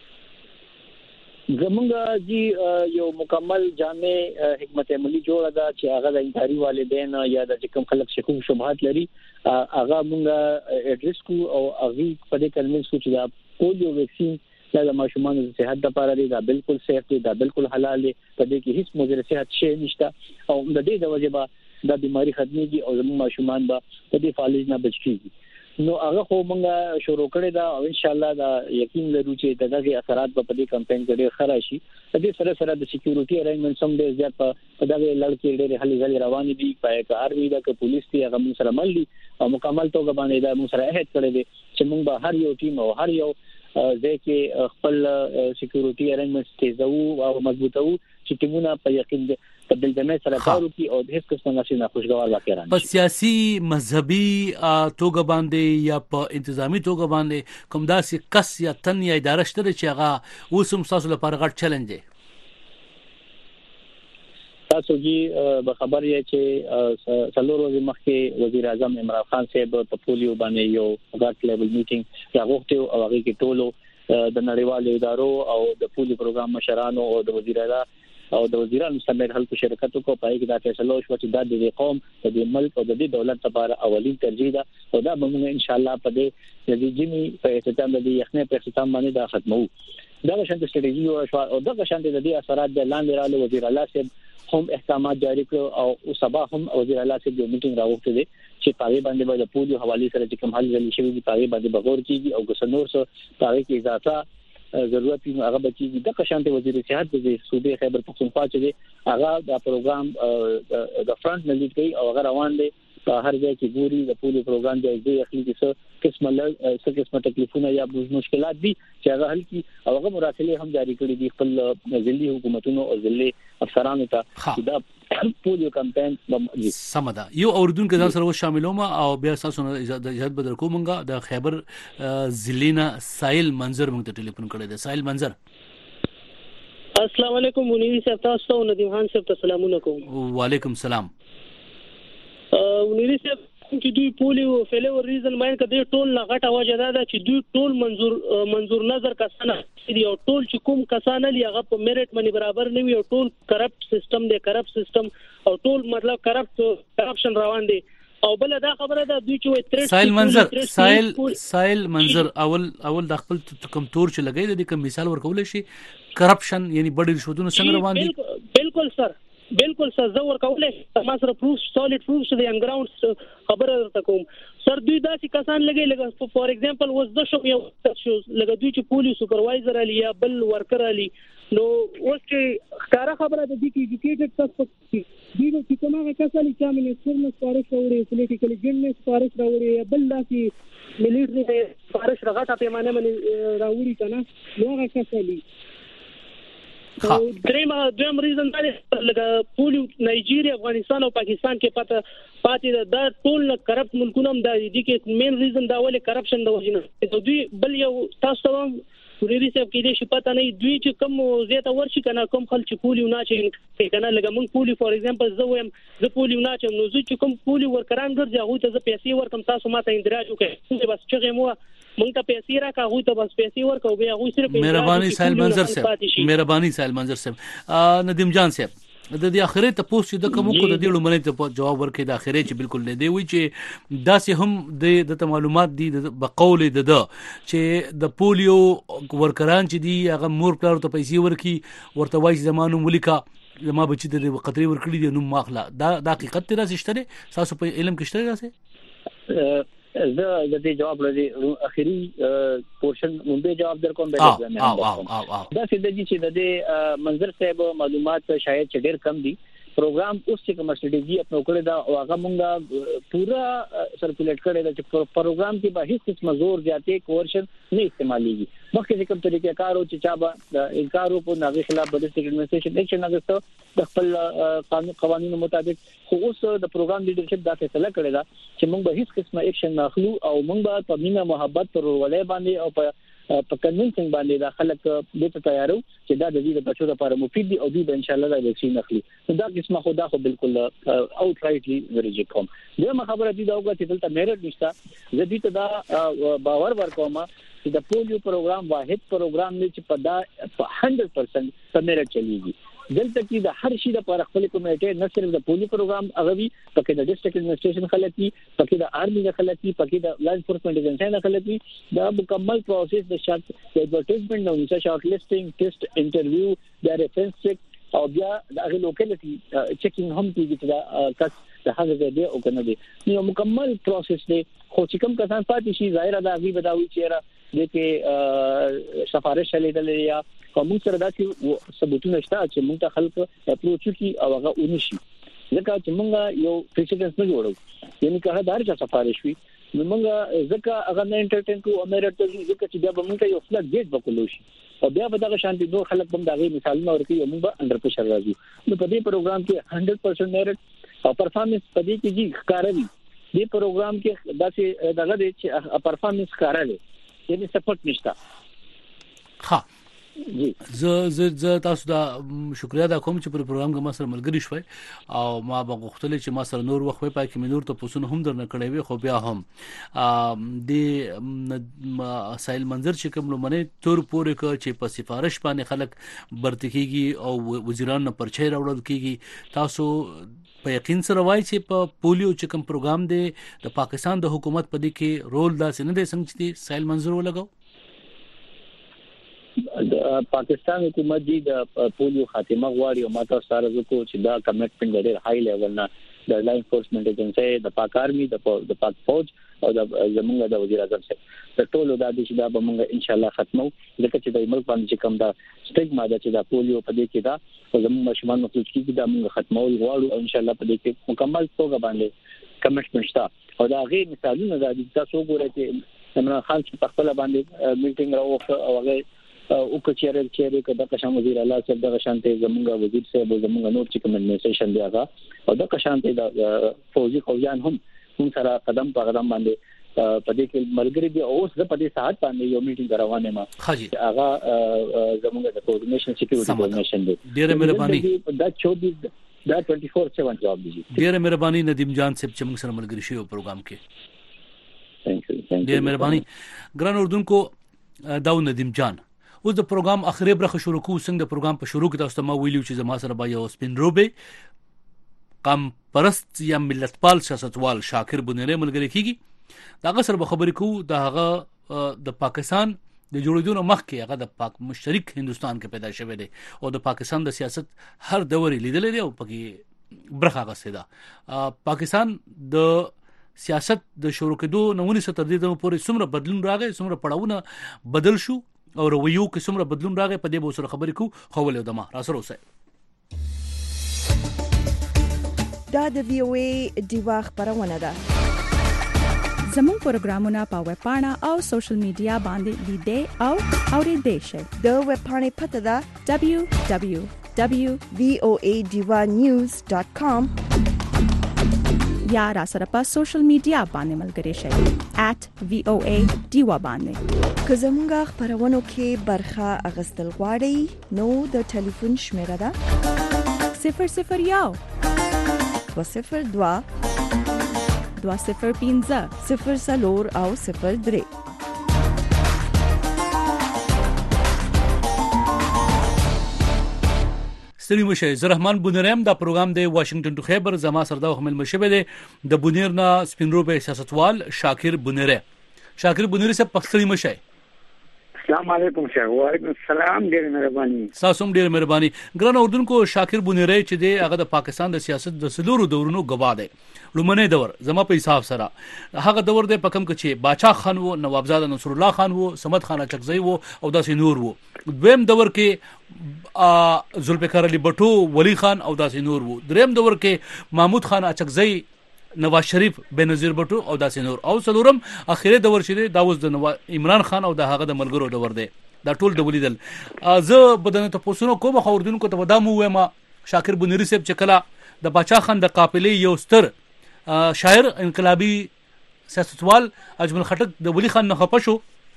زمونږ جی یو مکمل جامع حکمت عملی جوړه ده چې هغه د انتحاري والدین یا د کوم خلک شکوک شبهات لري هغه مونږ اډریس کو او هغه په دې کلمې سوچ دا پولیو ویکسین دا ماشومان د صحت لپاره دی دا بالکل سیف دی دا بالکل حلال دی په دې کې هیڅ مضر صحت شی نشته او د دې د وجه به دا بیماری ختميږي او زموږ ماشومان به په دې فالج نه بچ کیږي نو هغه خو موږ شروع کړی دا او ان شاء الله دا یقین لرو چې دغه اثرات په دې کمپاین کې ډېر ښه راشي د دې سره سره د سکیورټي ارینجمنټ هم ډېر زیات په دغه لړ کې ډېر هلي ځلې روان دي پای کار دی د پولیس دی هغه موږ سره مل دي او مکمل توګه باندې دا موږ سره عہد کړی دی چې موږ به هر یو ټیم او هر یو ځکه خپل سکیورټي ارینجمنټ تیزو او مضبوطو چې ټیمونه په یقین په بلدمه سره کار وکړي او د هیڅ قسم نه خوشګوار واقع رانه په سیاسي مذهبي توګه باندې یا په انتظامی توګه باندې کوم داسې کس یا تن یا اداره شته چې هغه اوسم تاسو لپاره غټ چیلنج دی تاسو جی به خبر یې چې څلور ورځې مخکې وزیر اعظم عمران خان صاحب په پولیو باندې یو غټ لیول میټینګ راغوښته او هغه کې ټولو د نړیوالو ادارو او د پولیو پروګرام مشرانو او د وزیرانو او د وزیرانو سمیت خلکو شرکت وکړ په کې دا فیصله وشو چې د قوم د ملک او د دولت لپاره اولین ترجیح ده او دا موږ ان شاء الله په دې د جمی په اختتام د یخنه په اختتام باندې دا ختمو دا شانت استراتیژي او دا شانت د دې اثرات د لاندې رااله وزیر اعلی صاحب هم احکامات جاری کړو او سبا هم وزیر اعلی صاحب د میټینګ راوړته دي چې پاره باندې د پولیو حواله سره چې کوم حل ځلی شوی دی پاره باندې بغور کیږي او ګسنور سره پاره کې اضافه ضرورت یې هغه بچیږي د قشانت وزیر صحت د صوبې خیبر پختونخوا چې دی هغه د پروګرام د فرنٹ ملي کوي او هغه روان دي په هر ځای کې ګوري د پولیو پروګرام د دې اخلي څه قسمه تکلیفونه یا مشکلات دي چې هغه حل کی او هغه مراسله هم جاری کړی دي خپل ځلي حکومتونو او ځلي افسرانو ته دا پولیو کمپاین سمدا یو اوردونکو ځان سره شاملوم او بیا تاسو اجازه بدل کومګه د خیبر ضلعنا سایل منظر موږ ته ټلیفون کړی دی سایل منظر السلام علیکم منیر صاحب تاسو ته ندیم خان صاحب ته سلام علیکم وعلیکم السلام منیر صاحب چې دوی پولیو فیلور ریزن ماین کده ټول لغټه وجه ده چې دوی ټول منظور نظر کسانه دی او ټول چې کوم کسانه لیغه په میرټ باندې برابر نه وي او ټول کرپټ سیستم دی کرپټ سیستم او ټول مطلب کرپشن روان دي او بل دا خبره ده دوی چې سایل منظر اول د خپل کوم تور چې لګی د کوم مثال ورکول شي کرپشن یعنی بډې رشوتونه څنګه روان دي بالکل سر زور کوله ما سره پروف سالید پروف د انګراوند خبره درته کوم سر دوی داسې کسان لګي فور ایگزامپل وز د شو یو لګي دوی چې پولیس سپروایزر علی یا بل ورکر علی نو اوس چې ښکارا خبره ده چې ایجوکیټډ سسپیکټ دوی چې کومه کسان چې منیسټر نه سپارښت راوړي پولیټیکل ایجنټ نه سپارښت راوړي بل داسې ملیټری سپارښت راغټه پیمانه باندې راوړي کنه نو هغه کسالي دویم ریزن دا لکه پولیو نایجیریا افغانستان او پاکستان کې پاتې دا ټول کرپټ ملکونه هم د دې کې مین ریزن دا ولې کرپشن د وجنه دوی بل یو تاسو ته ورېدي صاحب کې دې شپته نه دوی چې کوم زیاته ورشي کنه کوم خل چې پولیو نه چې کنه لکه مونږ پولیو فور ایگزامپل زه پولیو نه چې نو چې کوم پولیو ورکران ګرځي هغه ته پیسې ورکم تاسو ماته اندراج وکړئ بس چې مو مونږ ته پیسې راکا هغه ته بس پیسې ورکو بیا هغه صرف مهرباني سایل منظر صاحب ندیم جان صاحب د دې اخري ته پوښتنه د کوم کو د دې لمنې ته جواب ورکړي د اخري چې بالکل نه دی وی چې داسې هم د معلومات دي د بقول د چې د پولیو ورکران چې دي هغه مور پلار ته پیسې ورکي ورته وایي زمانو ملکا زما بچی د قطري ورکړي دي نو ماخلا دا حقیقت ته راځي تاسو په علم کې شته راځي زه د دې جواب لري اخیری پورشن مونږه جواب درکوم به دا سیده چې د دې منظر صاحب معلومات شاید چې ډېر کم دي پروګرام اوس چې کوم سټریټجی خپل کړی دا او هغه مونږه پورا سرکولیټ کړی دا چې پروګرام کې به هیڅ قسم زور زیاتې کوورشن نه استعمالېږي مخکې کوم طریقې کارو چې چا به انکار په ناغي خلاف بل سټیټمنټیشن اکشن اگستو د خپل قوانینو مطابق خو اوس د پروګرام لیډرشپ دا فیصله کړی دا چې مونږ به هیڅ قسم اکشن نه اخلو او مونږ به په مینا محبت پر ولې باندې او په په کنوینسنګ باندې دا خلک د ته تیارو چې دا د دې بچو لپاره مفید دي او دوی به ان شاء الله دا ویکسین اخلي. نو دا قسمه خدا خو بالکل اوټ رائټلی ریجیکټ کوم. دغه خبره دي دا وګړي چې دلته میرټ نشته. زه دې ته دا باور ورکوم چې د پولیو پروګرام واحد پروګرام دی چې په 100% په میرټ چلیږي. دلته کې د هر شي لپاره خپل کمیټه نه صرف د پولیو پروګرام اغوي پکې د ډیسټریکټ ایڈمنسټریشن خلک دي پکې د آرمي د خلک دي پکې د لا انفورسمنت ایجنسی د خلک دي. دا مکمل پروسس د شارټ ایڈورټایزمنټ نو شارټ لیسټینګ ټیسټ انټرویو د ریفرنس چیک او بیا د هغه لوکیلیټي چیکینګ هم کیږي چې دا کس د هغه ځای او کنه دي. نو مکمل پروسس دی خو چې کوم کسان پاتې شي ظاهر ده هغه بداوي چې د کې سفارش لیدل یا کوم سره داسې ثبوتونه شته چې موږ ته خلک اپروچ کی او هغه ونشي. ځکه چې موږ یو پریسیډنس نه جوړو یعنی که هغه دار سفارش وي نو موږ ځکه هغه نه انټرټین کو امریکا ته ځکه چې بیا موږ یو فلګ گیټ وکولو شي او بیا به دا شانتي دوه خلک هم دا غي مثالونه ورکړي موږ به انډر پرشر راځو. نو په دې پروګرام کې 100% میرټ او پرفارمنس په دې کې ښکاروي. دې پروګرام کې داسې دغه دې چې پرفارمنس ښکاروي یعنی سپورټ نشته. ها زه تاسو دا شکریا دا کوم چې پر پروګرام کې ما سره ملګری شوي او ما به غوښتل چې ما سره نور وخت پای کې نور ته پوسونه هم درنه کړې وي خو بیا هم د سایل منظر چې کوم لمنه تور پورې ک چې په سفارش باندې خلک برتکیږي او وزیران نه پرچې راوړل کیږي. تاسو په یقین سره وایي چې په پولیو چې کوم پروګرام دی د پاکستان د حکومت په دې کې رول دا څنګه دی څنګه چې سایل منظر ولګاو؟ پاکستان حکومت دی د پولیو خاتمه غواړي او ماته سره زکو چې دا کمټمنټ ډېر های لیول نه د لا انفورسمنت ایجنسی د پاک آرمي د پاک فوج او د زمونږ د وزیر اعظم سره د ټولو د دې چې دا به موږ ان شاء الله ختمو. ځکه چې د ملک باندې کوم دا سټیګما ده چې دا پولیو په دې کې دا زموږ مشمول مخلوق کې دا موږ ختمول غواړو او ان شاء الله په دې کې مکمل توګه باندې کمټمنټ شته. او دا غي مثالونه د تاسو ګورئ چې عمران خان چې په خپل باندې میټینګ راوخه او هغه او کچېرل چې د قشان وزیر اعلی صاحب د شانته زمونږ وزیر صاحب زمونږ نور چې کوم ایڈمنسټریشن دی هغه او د قشانته د فوجي خوجان هم سره قدم په قدم باندې په دې کې ملګری دی. اوس د په دې ساعت باندې یو میټینګ روانه ما هغه زمونږ د کوارډینیشن سکیورټي کوارډینیشن دی. ډیره مهرباني دا 24 دا 24/7 جواب دی. ډیره مهرباني ندیم جان صاحب چې موږ سره ملګری شو پروګرام کې. ثانک یو. ډیره مهرباني ګران اردوونکو. دا ندیم جان اوس د پروګرام اخري برخه شروع کوو. څنګه د پروګرام په شروع کې تاسو ته ما ویلو چې زما سره به یو سپین روبه قام پرست یا ملتپال سیاستوال شاکر بنيري ملګری کیږي. دا غسر به خبرې کوو د هغه د پاکستان د جوړېدو مخکې هغه د پاک مشترک هندستان کې پیدا شوی دی او د پاکستان د سیاست هر دور لیدل دی او پکې برخه غسه ده. پاکستان د سیاست د شروع کېدو نوونی ستر دي د پورې څومره بدلون راغی څومره پړاوونه بدل شو او رویو کې څومره بدلون راغی په دې به سره خبرې کوو. خو ولې دما را سره اوسه دا د وی او ای دیوا خبرونه ده. زموږ پروګرامونه په ویب پاڼه او سوشل میډیا باندې لیدئ او اوریدئ شئ. د ویب پاڼې پته ده www.voadivanews.com یا را سره په سوشل میډیا باندې ملګری شئ @voa diva باندې. که زموږ خبرونو کې برخه اغستل غواړئ نو د ټلیفون شمیره ده 001 202 205 04 او 03. ستړي مشه. زه رحمان بونیرم دا پروګرام دی واشنگټن ټو خیبر. زما سره دا خپل مشبه دی د بونیر نه سپینروبه سیاستوال شاکر بنيري. شاکر بنيري صاحب پښتني مشه. السلام علیکم شیخ. وعلیکم السلام. ډیر مهرباني. تاسو ډیر مهرباني. ګران اردوونکو شاکر بنيري چې دی هغه د پاکستان د سیاست د سلورو دورونو گواه دی. لومړی دور زما په حساب سره هغه دور دی په کوم کې چې باچا خان وو نوابزاده نصر الله خان وو صمد خان اچکزی وو او داسې نور وو. دویم دور کې ذوالفقار علي بټو ولی خان او داسې نور وو. دریم دور کې محمود خان اچکزی نواز شریف بنظیر بټو او داسې نور. او څلورم اخیری دور چې دا اوس د عمران خان او د هغه د ملګرو دور دی. دا ټول د ولیدل. زه بدن ته پوسونو کوم خوردونکو ته ودامو وایم شاکر بنيري صاحب چې کلا د باچا خان د قافلې یو ستر شاعر انقلابي سیاستوال اجمل خټک د ولی خان نه خپشو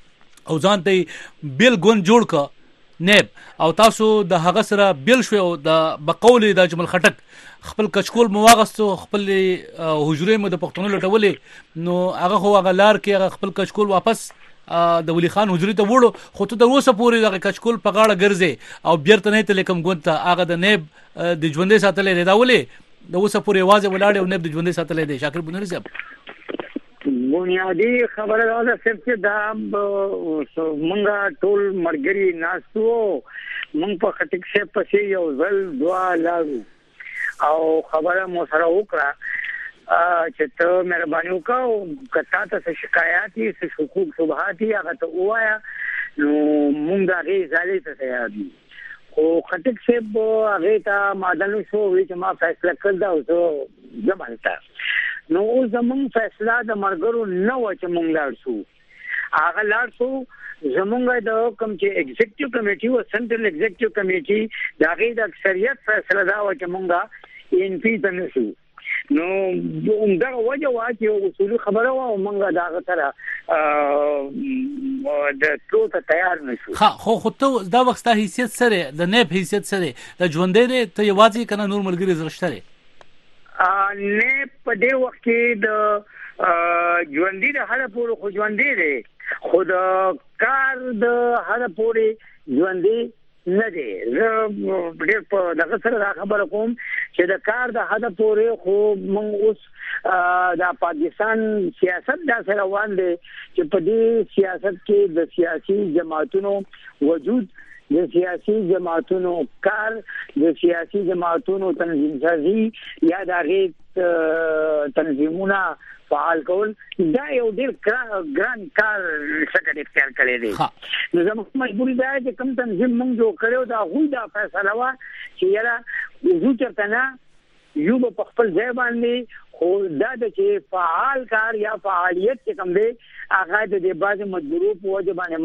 او ځان ته بیل ګوند جوړ ک نیب او تاسو د هغه سره بیل شو او د بقول د جمل خټک خپل کچکول مواغستو خپل حجره مو د پښتون لټولې نو هغه خو هغه لار کې هغه خپل کچکول واپس د ولی خان حجره ته وړو خو ته د اوسه پورې د کچکول په غاړه ګرځي او بیرته نه ته لیکم ګونته هغه د نیب د ژوندې ساتلې دا ولې د اوسه پورې واځي ولاړ او نیب د ژوندې ساتلې دی شاکر بنوري صاحب بنیادی خبره دا صرف چې دا مونږه ټول مرګري ناسو مونږ په خټک شه پسې یو ځل دعا لاغو او خبره مو سره وکړه چې ته مهرباني وکاو کته ته شکایت دي حقوق صبحاتي هغه ته وایا نو مونږه غي ځالې ته تیار دي او خټک شه هغه ته مادن شو چې ما فیصله کړل دا او زمانه نو اوس زمون فیصله د مرګرو نه و چې مونږ لاړ شو هغه لاړ شو زمونږ د کوم چې ایگزیکټیو کمیټي او سنټرل ایگزیکټیو کمیټي دا غي د اکثریت فیصله دا و چې مونږه ان پی ته نشو نو دا وجه واچي اصول خبره و مونږه دا غتره د ټول ته تیار نشو خو ته دا وخت حیثیت سره د نیب حیثیت سره د ژوندې ته یوازې کنه نور ملګری زرشتره نه په دې وخت کې د ژوندۍ د هر پورې خو ژوندۍ دی خو د کار د هر پورې ژوندۍ نه دی زه ډېر په دغه سره خبره کوم چې د کار د هر پورې خو موږ اوس د پاکستان سیاست دا سره روان دی چې په دې سیاست کې د سیاسي جماعتونو وجود د سیاسي جماعتونو کار د سیاسي جماعتونو تنظیم سازي یا د هغه تنظیمونه فعال کول دا یو ډېر ګران کار څنګه اختیار کړی دی نو زموږ مجبوري ده چې کوم تنظیم موږ جوړ کړو دا غوي دا فیصله وا چې یاره وجود چرته نه یو په خپل ځای باندې خو دا چې فعال کار یا فعالیت چې کوم دی هغه د بعض مجبورو په وجه باندې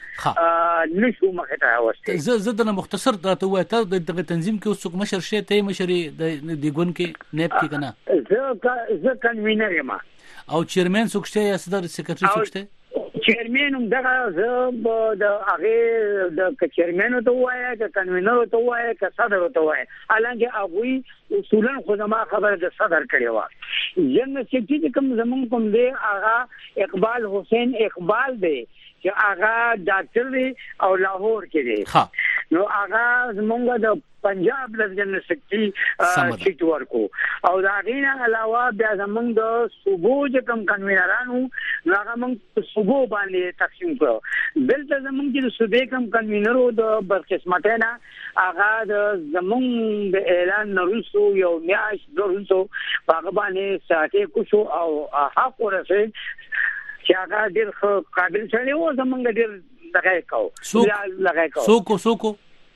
منګه نشو مخه ته واسطه زه د مختصر راته وای ته د تنظیم کې اوس مشر شې ته مشري د ګون کې نیب کې کنه زه کنوینر یم او چیرمن څوکشته یا صدر سیکریټری څوکشته چیرمن هم دغه زه د هغه د چیرمن ته وایا د کنوینر ته وایا د صدر ته وایا الانګه هغه اصولا خو ما خبره د صدر کړي و جن چې کوم زمون کوم دی هغه اقبال حسین اقبال دی چې هغه ډاکټر دی او لاهور کې دی نو هغه زمونږ د پنجاب لجنه سکتی سیټ ورکو او دا غینه علاوه بیا زمونږ د صوبو چې کوم کنوینرانو هغه موږ صوبو باندې تقسیم کړو دلته زمونږ د صوبې کوم کنوینرو د برقسمتانه هغه د زمونږ د اعلان نورسو یو میاش درونسو هغه باندې ساته کو شو او حق ورسې چې هغه ډېر قابل شوی و زمونږ ډېر دغه کو سوکو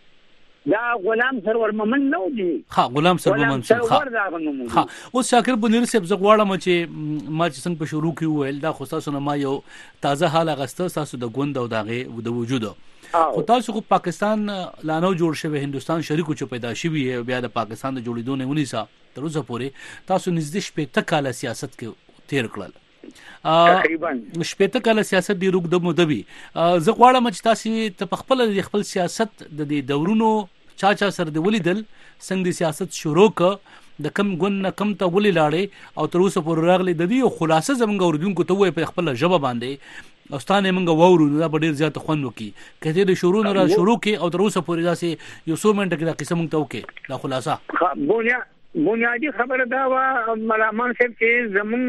دا غلام سرور مومن نو دی غلام سرور مومن اوس شاکر بنیر صاحب زه غواړم چې ما چې څنګه په شروع کې ویل دا خو تاسو نه ما یو تازه حال غسته تاسو د ګوند او دغه د وجود خو تاسو خو پاکستان لانو جوړ شوی هندستان شریکو چې پیدا شوی بیا د پاکستان د جوړیدو نه 19 تر اوسه پورې تاسو نږدې شپږ کال سیاست کې تیر کړل تقریبا شپږ کال سیاست دی روغ د مودوي زه غواړم چې تاسو په خپل سیاست د دې دورونو چا سره دی ولیدل څنګه سیاست شروع ک د کم ګون کم ته ولې لاړې او تر اوسه پورې راغلي د دې خلاصه زمونږ اوردونکو ته وای په خپل ژبه باندې اوستانه موږ وورو دا ډیر زیات خوند وکي کته د شروع نه شروع کې او تر اوسه پورې داسې یو څو منټه کې دا قسم ته وکي دا خلاصه بنیادی خبره دا و ملامان صاحب چې زمون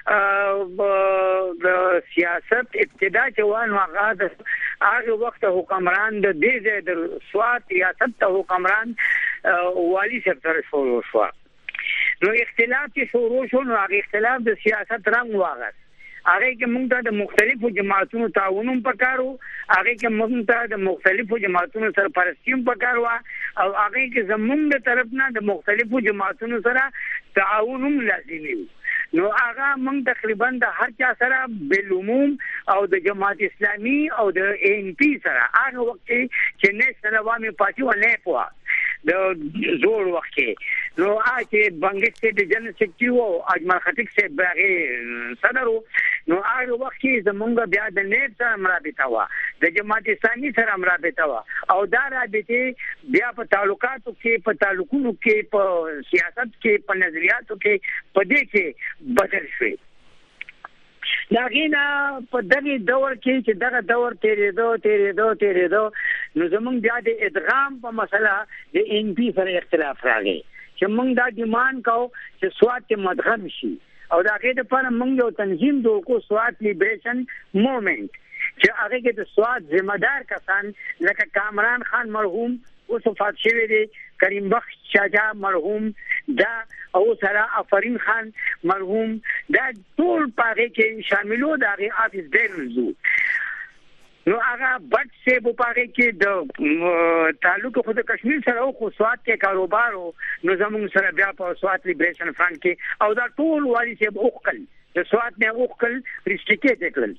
د سیاست ابتدا چوان واغاد هغه وخت حکمران د دې د سواد ریاست ته حکمران والی سره شروع شو نو اختلاف چې شروع شو نو هغه اختلاف د سیاست رنگ واغد هغه کې موږ ته د مختلفو جماعتونو تعاون وکړو هغه کې موږ ته د مختلفو جماعتونو سره پرستیم وکړو او هغه کې زموږ د طرف نه د مختلفو جماعتونو سره تعاون لازمي نو هغه موږ تقریبا د هر چا سره بالعموم او د جماعت اسلامي او د ان پی سره هغه وخت چې نېشنل عوامي پارټي ولې پوا د زور وخت کې نو چې بنګ سټیټ جنرال سیکریټری او اجمل خټک سے باغې صدر نو هغه وخت کې زمونږ بیا د نیب سره مرابطه وا د جماعت اسلامي سره مرابطه وا او دا رابطه بیا په تعلقاتو کې په تعلقونو کې په سیاست کې په نظریاتو کې په دې کې بدل شوی داغینا په دغه دور کې چې دغه دور تیرېدو نو زمونږ بیا د ادغام په مسله د ان پی سره اختلاف راغی چې موږ دا ډیماند کوو چې سواد کې مدغم شي او دا کې د پر موږ یو تنظیم کو سواد لیبریشن موومنت چې هغه کې د سواد ذمہ دار کسان لکه کامران خان مرحوم اوس وفات شوی دی کریم بخش شاجا مرحوم دا او سره افرین خان مرحوم دا ټول پاره کې شاملو دا غي افیس دینزو نو هغه بټ سے په پاره کې د تعلق خود کشمیر سره او خو سواد کې کاروبار نو زموږ سره بیا په سواد لیبریشن فرنٹ کې او دا ټول والی سے اوخل د سواد نه اوخل ریسټریکټ کړل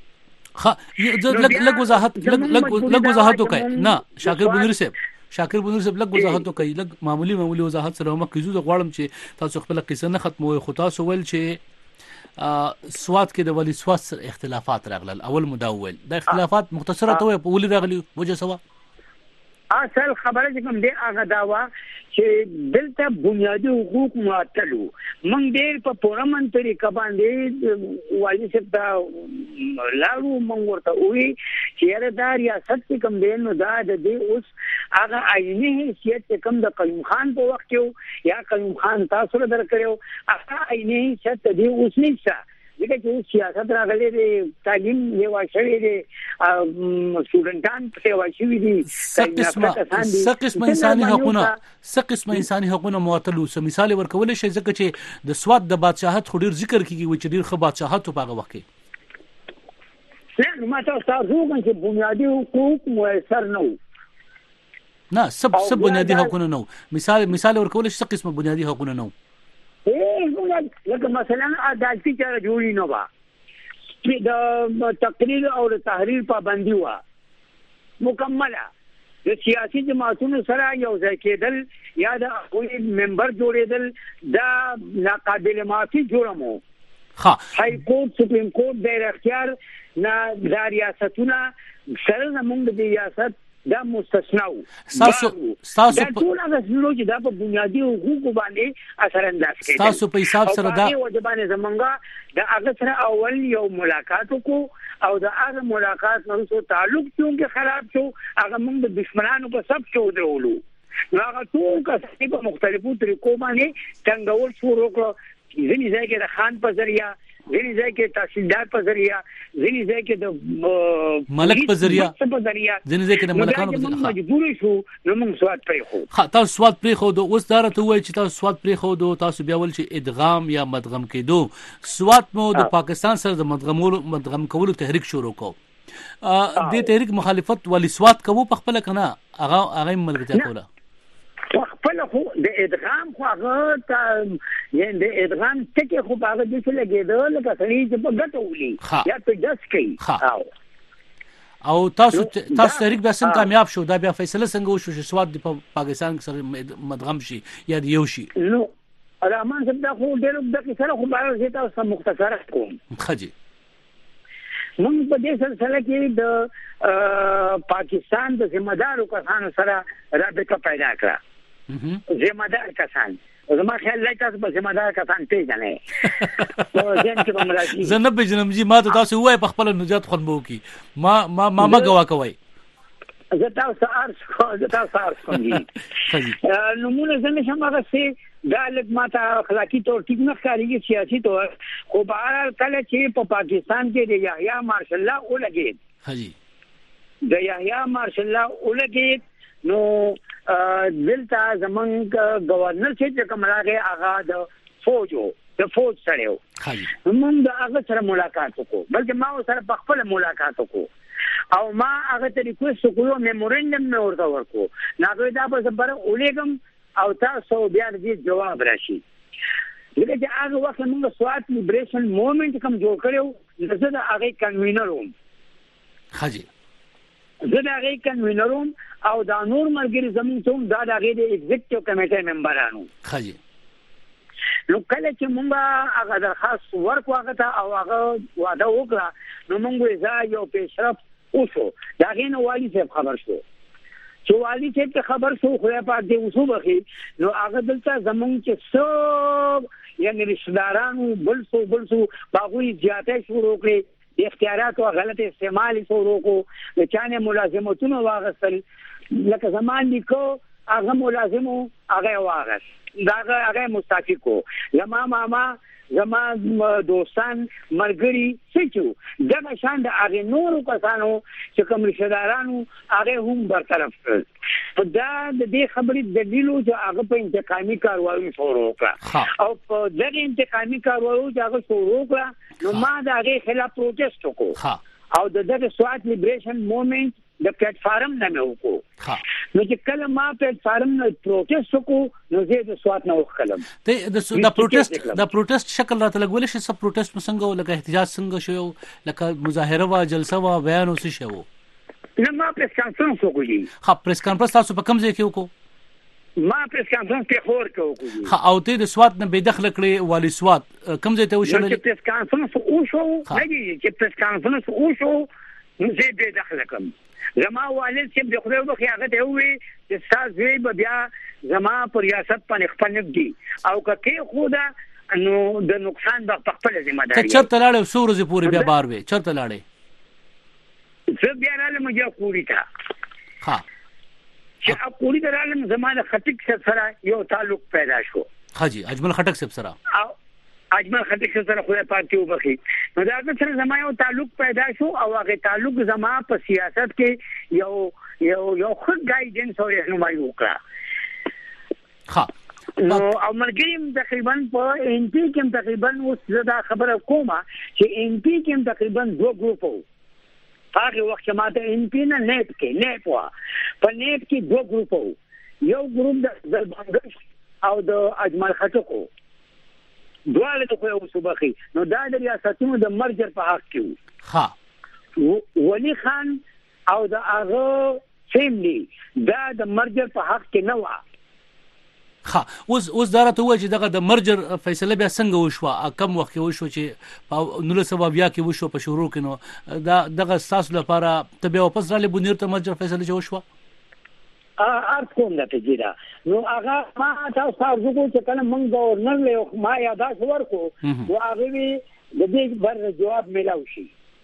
لږ وضاحت وکړئ نه شاکر بنور صاحب لږ وضاحت وکړئ لږ معمولی وضاحت سره هم کیزو د غواړم چې تاسو خپل قصه نه ختموي خو تاسو ول چې سواد کې د ولی سواد سره اختلافات راغلل اول مداول د اختلافات مختصره توې په ولې راغلي وجه سوا اصل خبره چې کوم دی هغه داوا چې دلته بنیادی حقوق معطلو موږ ډېر په پورمن طریقه باندې والی صاحب دا لاړو موږ ورته وی چې دا ریاست کوم دی نو دا د دې اوس هغه عیني حیثیت کوم د قیوم خان په وخت کې یا قیوم خان تاسو سره درکړو هغه عیني حیثیت دې اوس نشته دغه چې سیاست راغلي دي تعلیم یې واشوي دي سټوډنټان په واشوي دي سقسم انساني حقوقونه معطل وو مثال ورکول شي ځکه چې د سواد د بادشاہت خو ډیر ذکر کیږي چې ډیر ښه بادشاہت په هغه وخت کې نه ما تاسو وګورئ چې بنیادی حقوق میسر نه نه سب بنیادی حقوقونه نه مثال ورکول شي قسم بنیادی حقوقونه نه لکه مثلا عدالتي چاره جوړی نه وا د تقریر او تحریر پابندي وا مکمله د سیاسي جماعتونو سره یو ځای کېدل یا د خپل ممبر جوړېدل دا ناقابل معافي جرمو هاي کورټ سپریم کورټ د اختیار نه د ریاستونو سره زموږ د ریاست دا مستثنا تاسو ټول هغه څه چې دا په بنیادی حقوق باندې اثر انداز کوي تاسو په حساب سره دا وجبانه زمونږه د هغه سره اول یو ملاقات کو او د هغه ملاقات سره تعلق څنګه خراب شو هغه موږ د دشمنانو په سب شو درولو نو هغه ټول کسې په مختلفو طریقو باندې څنګه شروع کړو ځینې ځای کې د خان په ذریعہ ځینې ځای کې تحصیلدار په ذریعہ ځینې ځای کې د ملک په ذریعہ ځینې ځای کې د ملکانو په ذریعہ مجبور شو نو موږ سواد پرې خو تاسو سواد پرې خو د اوس دارته وای چې تاسو سواد پرې خو د تاسو بیا ول چې ادغام یا مدغم کېدو سواد مو د پاکستان سره د مدغم کولو تحریک شروع کو د تحریک مخالفت ولی سواد کوو په خپل کنه هغه ملګرتیا کوله خپل خو د ادغام خو هغه یعنی د ادغام ټکی خو هغه د څه لګیدل لکه سړي چې په ګټه ولي یا په داس کوي او تاسو تحریک به څنګه کامیاب شو دا بیا فیصله څنګه وشو چې سواد د پاکستان سره مدغم شي یا یو شي نو رحمان صاحب دا خو ډېر د کیسه خو بار زه تاسو مختصره کوم خجي موږ په دې سلسله کې د پاکستان د ذمہ دارو کسانو سره رابطه پیدا کړه ذمہ دار کسان زما خیال لای تاسو په ذمہ دار کسان پیژنې او ځین کې کوم راځي زنه به جنم جی ما ته تاسو وای په خپل نجات خونبو کی ما غوا کوي زه تاسو ارس کوم نو موږ زنه شماره سي دا لږ ماته اخلاقی تور ټیک نه ښکارېږي سیاسي تور خو بهر کله چې په پاکستان کې د یحیی مارشل الله ولګید حاجی د یحیی مارشل الله ولګید نو دلته زمونږ گورنر چې کوم راغی هغه د فوج سره موږ د هغه سره ملاقات وکړو بلکې ما سره په خپل ملاقات وکړو او ما هغه ته ریکوست وکړو میمورندم مې ورته ورکړو ناګوي دا په خبره ولېګم او تاسو بیا دې جواب راشي دغه چې هغه وخت موږ سواد لیبریشن موومنت کوم جوړ کړو زه د هغه کنوینر وم حاجی زه د هغه کنوینر وم او دا نور مرګري زموږ څوم دا د ایگزیکټیو کمیټې ممبرانو. خاجي نو کله چې مونږه هغه درخواست ورکو هغه ته او هغه وعده وکړه نو مونږ یې یو پیشرفت وشو. دا غینه والی صاحب خبر شو چې والی صاحب خبر شو خو په دې وسوبخي نو هغه دلته زمونږ چې څو یعنی رشتہدارانو بل څو باغوي زیاته شروع کړې اختیارات او غلط استعمال شروع کو د چانه ملازمتونو واغستل لکه زمان لیکو هغه ملازمو هغه واغست هغه مستعفی کو زما ماما زما دوستان مرګري سچو دغه شان د هغه نورو کسانو چې کوم رشتہدارانو هغه هم برطرف کړ. دا د دې خبرې دلیل چې هغه په انتقامي کاروایي شروع کړه او په دغه انتقامي کاروایي چې هغه شروع کړه نو ما د هغه خلاف پروتست وکړ او دغه سوات لیبریشن موومېنټ د پلیټ فارم نه وکړو. نو چې کله ما پلیټ فارم نه پروتست وکړو نو زه د سوات نه وکړم. د پروتست شکل راته لګول شي سب پروتست څنګه لکه احتجاج څنګه شو لکه مظاهره وا جلسه وا بیان وسه شو. نه ما پریس کانفرنس وکړی. پریس کانفرنس تاسو په کوم ځای کې وکړو؟ ما پریس کانفرنس په خور کې وکړو. او ته د سوات نه بې دخل کړې والی سوات کوم ځای ته وشول؟ چې پریس کانفرنس وشو نه چې پریس کانفرنس وشو نو زه بې دخل کوم. زما والد چې د خدای وبخي هغه ته وی چې تاسو به بیا زما پر ریاست باندې خپل نبدي او که خدا نو د نقصان په خپل ذمہ داری. چرته لاړې سورزه پوری بیا بار وي چرته لاړې زه بیا رالم مجا کوړی تا چې کوړی درالم زما د خټک سره یو تعلق پیدا شو. حاجی اجمل خټک سره اجمل خټک سره خدای پاک ته وبخي نو دا سره زما یو تعلق پیدا شو او هغه تعلق زما په سیاست کې یو خود گایډنس او رهنمایي وکړه. نو او مرګریم تقریبا په ان پی کې تقریبا اوس زدا خبره کومه چې ان پی کې تقریبا 2 ګروپ وو. هغه وخت ماته ان پی نه نیټ وا په نیټ کې 2 ګروپ وو. یو ګروپ د زلبانګش او د اجمل خټکو دواله ته خو وسوبخي نو دا د ریاستونو د مرجر په حق کې ولی خان او د هغه فیملی دا د مرجر په حق کې نه و. اوس دارته وای چې دغه د مرجر فیصله بیا څنګه وشو کم وخت وشو چې په 1920 کې وشو په شروع کې نو دا دغه ساس لپاره تبه واپس را لبنیر ته مرجر فیصله وشو ارت کوم د تجیدا نو هغه ما تاسو ارزو چې کله موږ گورنر له ما یاداش ورکو او هغه د دې بر جواب ملاوي شي.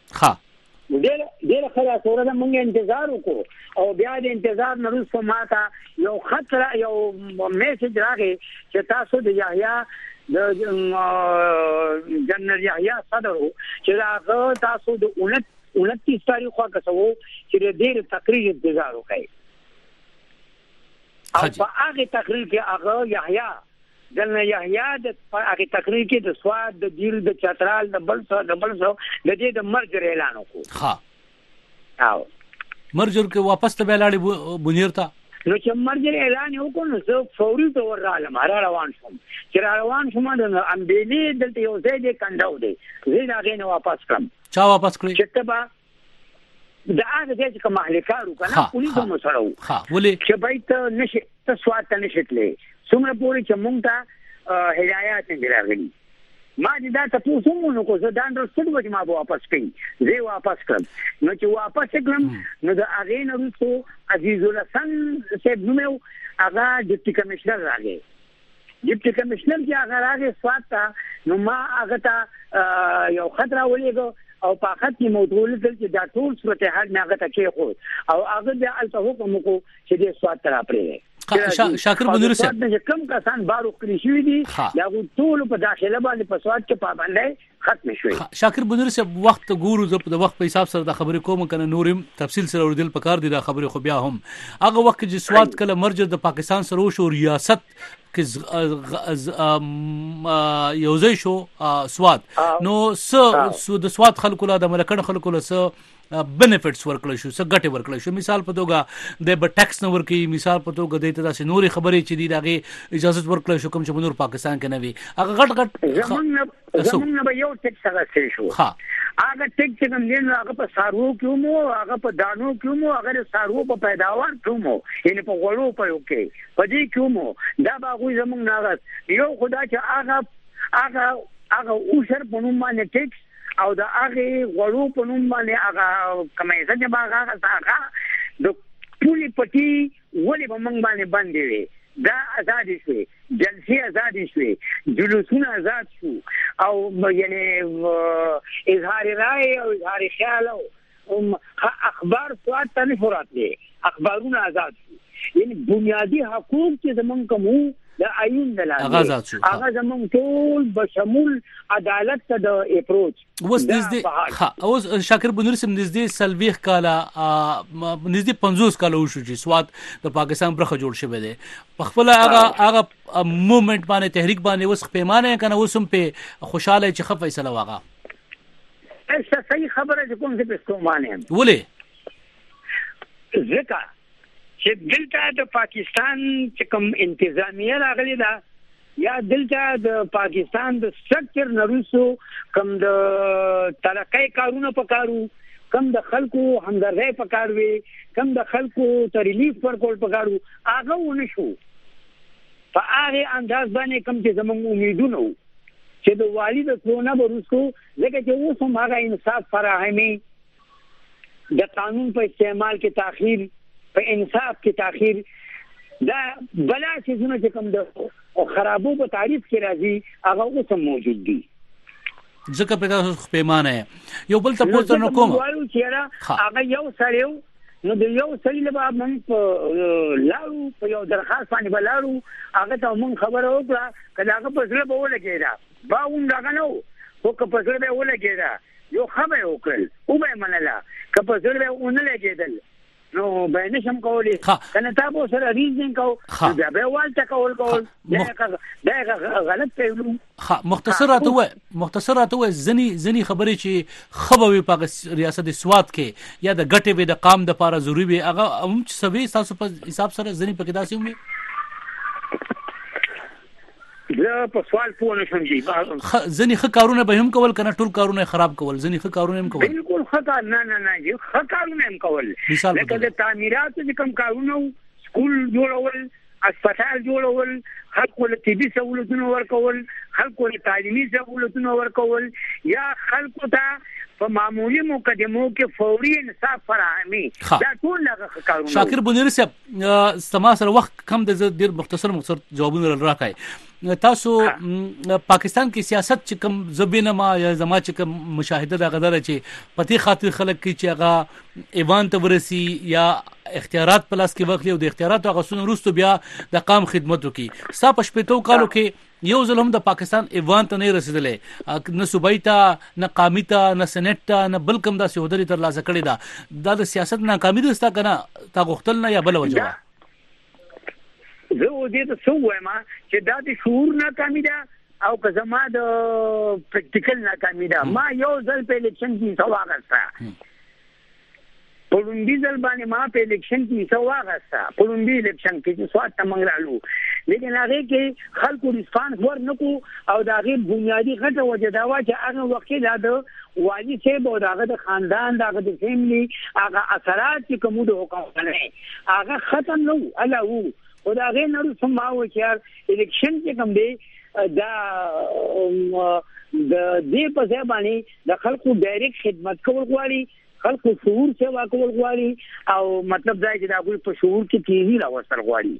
ډېر خلاص ورته موږ انتظار وکړو او بیا د انتظار نه وروسته ماته یو خطر یو میسج راغی چې تاسو د یحیی د جنرال یحیی صدر چې هغه تاسو د 29 تاریخ وکړو چې د دې تقریر انتظار وکړي او په هغه تقریر کې هغه یحیی جنرال یحیی د هغه تقریر کې د سواد د دیل د چترال د بل څه د دې د مرجر اعلان وکړو. او مرجر کې واپس ته بلاړي بنیر ته نو چې مرجر اعلان وکړو نو زه فوري تور روان شوم چې روان شوم د امبيلي دلته یو ځای دی کنداو دی زه راغې نو واپس کړم. چا واپس کړی؟ چې تبا دا هغه چې کوم اهلکارو کنه پولیسو مسړو ولې چې باید نشي ته سوات نشټلې څومره پوری چې مونږ ته هدایت نه راغلي ما دا تاسو مونږ کو زه دا اندرستډ و چې ما واپس کړم زه واپس کړم نو چې واپس کړم نو د هغه نه وروسته عزیز الحسن صاحب نو هغه ډیپټي کمشنر راغی. ډیپټي کمشنر چې هغه راغی سوات ته نو ما هغه ته یو خطر ولېګو او په خط کې موضوع لیکل چې دا ټول صورتحال نه هغه ته کې خو او هغه د الته حکم کو چې د سوات تر اپریل شاکر بنور صاحب کم کسان بارو کړی شوی دي دا ټول په داخله باندې په سوات کې پابندۍ ختم شوی. شاکر بنور صاحب وخت ګورو زه په وخت په حساب سره د خبرې کوم کنه نورم تفصیل سره اوردل پکار دي دا خبرې خو بیا هم هغه وخت چې سوات کله مرجر د پاکستان سره وشو ریاست کې یوځای شو سوات نو سو د سوات خلکو له د ملکن خلکو له بینیفټس ورکړل شو څه ګټه ورکړل شو مثال په توګه د ټیکس نه ورکي مثال په توګه د تاسو نوري خبرې چې دی دغه اجازه ورکړل شو کوم چې نور پاکستان کې نه وي هغه غټ زمونږ به یو ټیکس هغه شو هغه ټیک چې کوم دین هغه په سارو کې مو هغه په دانو کې مو هغه سارو په پیداوار کې مو یعنی په غوړو په یو کې په دې کې مو دا باغوي زمونږ ناغت یو خدا چې هغه اوسر په نوم باندې ټیکس او دا هغه غوړو په نوم باندې هغه کمایزه چې باغ هغه د پولی پټي ولې په موږ باندې باندې وي دا آزاد شي جلسې آزاد شي جلوسونه آزاد شو او یعنی اظهار رائے او اظهار خیال او اخبار سواد ته نه فراتلي اخبارونه آزاد شو یعنی بنیادی حقوق چې زمونږ کومو د آئین د لاندې هغه زمونږ ټول بشمول عدالت ته د اپروچ اوس نږدې اوس شاکر بنور سم نږدې سلويخ کاله نږدې 50 کاله وشو چې سواد د پاکستان برخه جوړ شوی دی په خپل هغه موومېنټ باندې تحریک باندې اوس پیمانه کنه اوسم په خوشاله چې خف فیصله واغه صحیح خبره چې کوم څه په ستومانه ولې ځکه چې دلته د پاکستان چې کوم انتظامیه راغلی دا یا دلته د پاکستان د سکتر نروسو کوم د ترقۍ کارونه پکارو کوم د خلکو همدردی پکاروي کوم د خلکو ته ریلیف ورکول پکارو هغه ونشو په هغه انداز باندې کوم چې زموږ امیدونه چې د والي د څونه ورسو ځکه چې اوس هم هغه انصاف فراهمي د قانون په استعمال کې تاخير په انصاف کې تاخير دا بلا چې زونه چې کوم د خرابو په تعریف کې راځي هغه اوس هم موجود دي ځکه په تاسو پیمانه یو بل ته پوښتنه نو کوم وایو چې هغه یو سړیو نو د یو سړي لپاره موږ لاړو په یو درخواست باندې بلارو هغه ته موږ خبره وکړه کله هغه په ځله به ولګیدا باوم دا نو خو که په ځله به ولګیدا یو خبره وکړل او به منله که په ځله به ونه لګیدل نو به نشم کولی کنه تاسو سره ریزن کو دا به والته کول دا غلط پیلو مختصرات وای زنی خبرې چې خبوي په ریاست سواد کې یا د غټې به د قام د لپاره ضروری وي هغه هم سوي تاسو په حساب سره زنی په کې داسې وي زه په سوال پوه نشم جی زنی ښه کارونه به هم کول کنه ټول کارونه خراب کول زنی ښه کارونه هم کول بالکل ښه کار نه یو ښه کارونه هم کول لکه د تعمیرات چې کوم کارونه سکول جوړول اسپیټال جوړول خلکو له طبي سہولتونو ورکول خلکو له تعلیمي سہولتونو ورکول یا خلکو ته په معمولی مقدمو کې فوري انصاف فراهمي دا ټول هغه کارونه شاکر بنیر صاحب سما سره وخت کم د ډیر مختصر جوابونه راکای تاسو پاکستان کې سیاست چې کوم زبینما یا زما چې کوم مشاهده دا غدار چې پتی خاطر خلک کې چې هغه ایوان ته ورسي یا اختیارات پلاس کې وخت او د اختیارات غوښنه وروسته بیا د قام خدمت وکي ستا پښپېتو کالو کې یو ظلم د پاکستان ایوان ته نه رسیدلې نه صوبای ته نه قومي ته نه سېنات ته نه بل کوم داسې هدري تر لاسه کړی دا د سیاست ناکامي ده کنه تا غوښتل نه یا بل وجه زه دې ته څو وایم چې دا د شعور ناکامي ده او که زما د پریکټیکل ناکامي ده ما یو ځل په الیکشن کې سواغسته پولندي ځل باندې ما په الیکشن کې سواغسته پولندي الیکشن کې چې سواد تمنګرالو لیکن هغه کې خلکو ریسپانس ورنکو او دا غي بنیادی غټه وجه دا و چې هغه وخت لا د والی صاحب او داغه د خاندان داغه د فیملی هغه اثرات چې کوم د حکومت نه هغه ختم نو الله وو او دا غي نور سماو چې الیکشن کې کوم دی دا د دې په ځای باندې د خلکو ډایرکټ خدمت کول غواړي خلکو شعور سیوا کول غواړي او مطلب دا چې دا غوي په شعور کې تیزی راوستل غواړي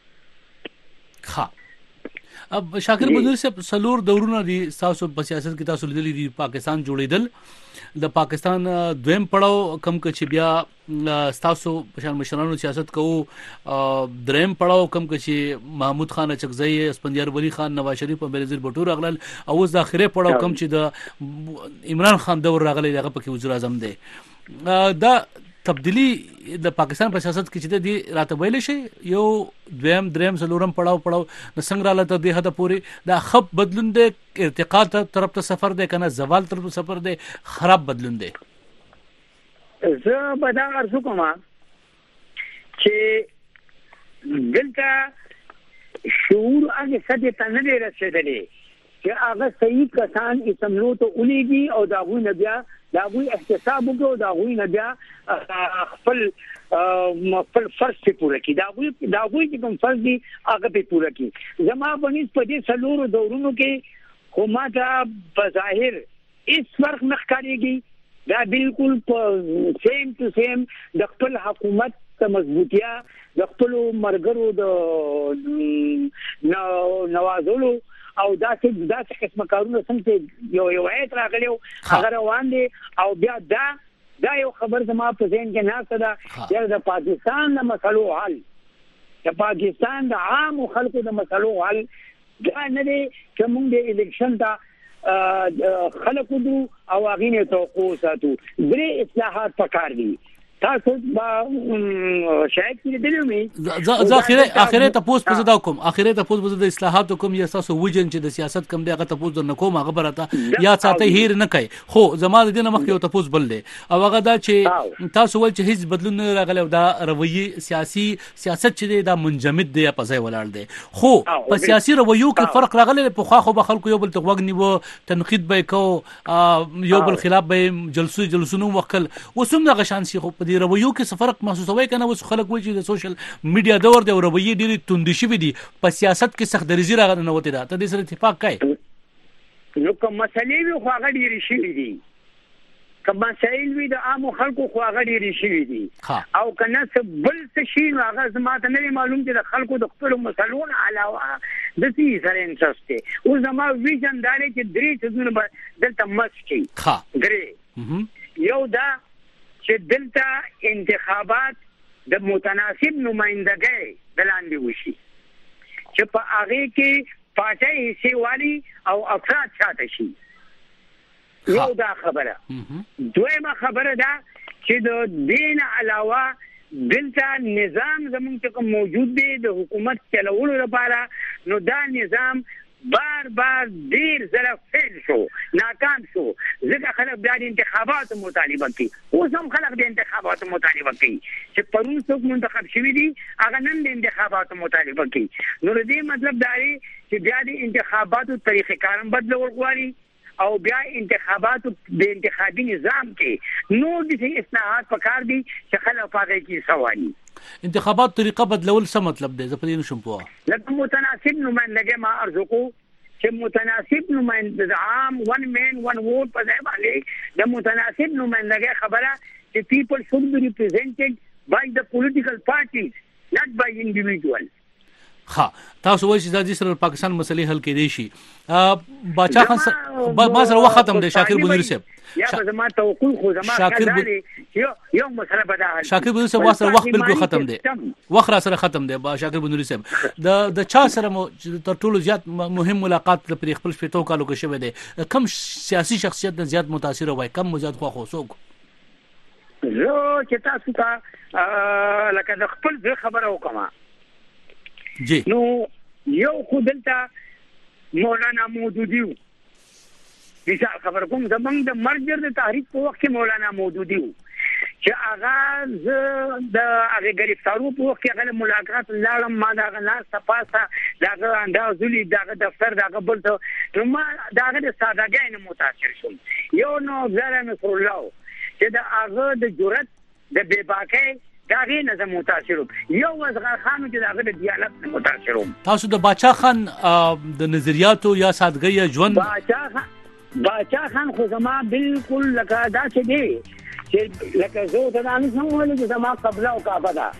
اب شاکر بنور صاحب سلور دورونه دي تاسو په سیاست کې تاسو لیدلې دي پاکستان جوړیدل د پاکستان دویم پړاو کم چې بیا تاسو په مشرانو سیاست کوو دریم پړاو کم چې محمود خان چغزی اسپندیار ولی خان نواز شریف او بنظیر بټور اغلل او د اخیری پړاو کم چې د عمران خان دور راغلی هغه پکې وزیر اعظم دی دا تبدیلی د پاکستان په سیاست کې چې د راته ویل شي یو دویم دریم سلورم پړاو د څنګه رااله ته د هدا پوری د خپ بدلون د ارتقا طرف ته سفر دی کنه زوال طرف سفر دی خراب بدلون دی زه به دا ارزو کوم چې دلته شعور هغه څه ته نه رسیدلی چې هغه صحیح کسان اسمبلو ته ولېږي او دا غوي نه بیا دا غوي احتساب وکړو دا غوي نه بیا خپل فرض په پوره کې دا غوي چې کوم فرض دي هغه په پوره کې زما بنیس په دې سلورو دورونو کې خو ماته بظاهر هیڅ فرق نه ښکارېږي دا بالکل سیم ټو سیم د خپل حکومت ته مضبوطیا د خپل مرګرو د نوازولو او داسې قسمه کارونه څنګه یو ایت راغلیو هغه روان دي او بیا دا یو خبر زما په ذهن کې ناشته ده چې د پاکستان د مسلو حل د پاکستان د عام خلکو د مسلو حل دا نه دی چې موږ د الیکشن ته خلکو دو او هغه نه توقع ساتو درې اصلاحات پکار دي تاسو با شاید کې دلو می اخره ته پوس په زدا کوم اخره ته پوس په زدا اصلاحات کوم یا تاسو وجن چې د سیاست کم دی هغه ته پوس نه کوم هغه برته یا ساته هیر نه کوي خو زماده دینه مخ یو ته پوس بل دی او هغه دا چې تاسو ول چې هیڅ بدلون نه راغلی دا رویه سیاست چې دا منجمد دی په ځای ولاړ دی خو په سیاسي رویو کې فرق راغلی په خو به خلکو یو بل ته وګ نیو تنقید به کو یو بل خلاف به جلسونو وکړ وسوم د غشان شي خو په دې رویو کې فرق محسوسوي کنه وس خلک وایي چې د سوشل میډیا دور دی او رویه ډېری توندې شوې دي په سیاست کې سخت درزي راغنه وته ده ته دې سره اتفاق کوي نو کوم مسلې وي خو هغه ډېری شوې دي کوم مسائل وي د عام خلکو خو هغه ډېری شوې دي او کنه څه بل څه شي هغه زماته نه معلوم چې د خلکو د خپل مسلون علاوه د دې سره انټرست دی او زما ویژن دا دی چې درې څه دلته مسکی درې یو دا چې دلته انتخابات د متناسب نمائندګۍ دلاندې وشي چې په هغه کې پارټي حصے والی او افراد شاته شي یو دا خبره دویمه خبره دا چې د دین علاوه دلته نظام زمونږ څخه موجود دی د حکومت چلولو لپاره نو دا نظام بار ډیر زره فیل شو ناکام شو ځکه خلک بیا د انتخاباتو مطالبه کوي اوس هم خلک د انتخاباتو مطالبه کوي چې پرون څوک منتخب شوي دي هغه نن د انتخاباتو مطالبه کوي نو دې مطلب دا دی چې بیا د انتخاباتو طریقې کار بدلول غواړي او بیا انتخاباتو د انتخابي نظام کې نور د اصلاحات پکار دي چې خلک پاره کې سوالي انتخابات طریقه بدلول څه مطلب دی زه په دې نشم پوهه لکه متناسب نمائندګي ما ارزو کو چې متناسب نمائندګي عام one man one vote په ځای باندې د متناسب نمائندګي خبره چې people should be represented by the political parties not by individuals تاسو وایئ چې د سره پاکستان مسلې حل کېدې شي باچا خان ما سره وخت ختم دی شاکر بودری صاحب یا زما توقع خو زما خدای یو مسله به دا شاکر بودری صاحب سره وخت بالکل ختم دی وخت را سره ختم دی شاکر بودری صاحب د چا سره تر ټولو زیات مهم ملاقات پر خپل شپږ کالو کې شوه دی کم سیاسي شخصیت نه زیات متاثر وای کم زیات خو څوک زه چې تاسو ته لکه د خپل خبره وکم جی نو یو خو دلته مولانا مودودی مثال خبر کوم زمونږ د مرجر د تحریک په وخت کې مولانا مودودی چې هغه د هغه گرفتارو په وخت کې هغه ملاقات لاړم ما دا نه صفاسه دا اندازولي دا دفتر دا بل ته نو ما دا د سادهګۍ نه متاثر شوم یو نو زره نصر الله چې دا هغه د جرأت د بېباکۍ دا غي نه متاثر یو وزغه خانو چې داغه د دیالت متاثر تاسو د باچا خان د نظریاتو یا سادګۍ ژوند باچا خان خو زما بالکل لکه دا چې دی چې لکه زه ته نه سم وایم چې زما قبله او کعبه ده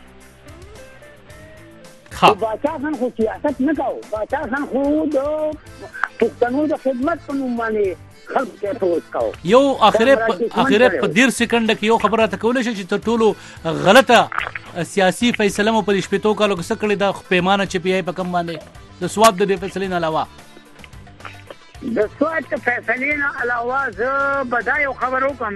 باچا خان خو سیاست نه کاوه باچا خان خو د پښتنو د خدمت په نوم باندې یو اخره په 10 سکند کې یو خبره تکول شي چې ټولو غلطه سیاسي فیصله مو په شپږ کالو کې سکړې د پیمانه چې پی آی په کم باندې د سواب د فیصلې نه علاوه د سواب د فیصلې نه علاوه زه بدای خبرو کوم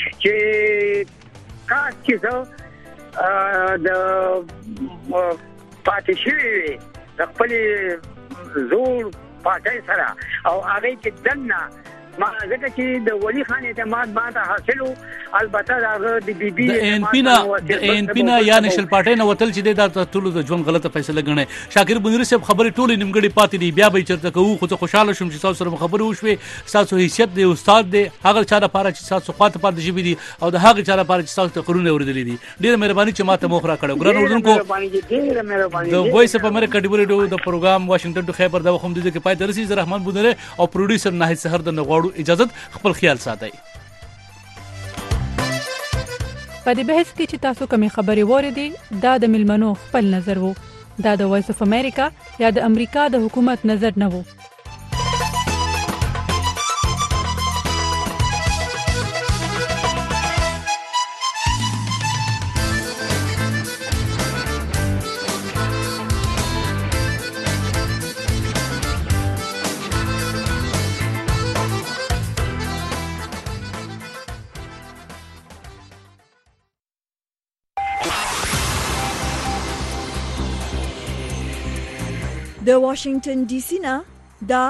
چې کاش چې زه د پاتشي د خپل زور پاتای سره او هغه چې دنه ما ځکه چې د ولی خان اعتماد باندې حاصلو البته دا د بي بي د ان پینا یا نشل پارټي نه وتل چې د ټولو د ژوند غلطه فیصله غني شاکر بنيري صاحب خبرې ټولې نیمګړې پاتې دي بیا به چرته کوو خو ته خوشاله شوم چې تاسو سره خبرې وشوي تاسو حیثیت دی استاد دی هغه چا لپاره چې تاسو خاطر پاتې شي دي او د هغه چا لپاره چې تاسو تقرونه اوریدلې دي ډیره مهرباني چې ماته موخره کړو ګران اوردونکو د وایس اف امریکا ډیبل د پروګرام واشنگټن ټو خیبر دا وخت د کې پای درسي رحمان بونره او پروډوسر ناهید سحر د نغواړو اجازه خپل خیال ساتئ په دې بحث کې چې تاسو کومې خبرې وریدي دا د ملمنو خپل نظر وو دا د وایس اف امریکا یا د امریکا د حکومت نظر نه وو د واشنگټن ډي سي نه دا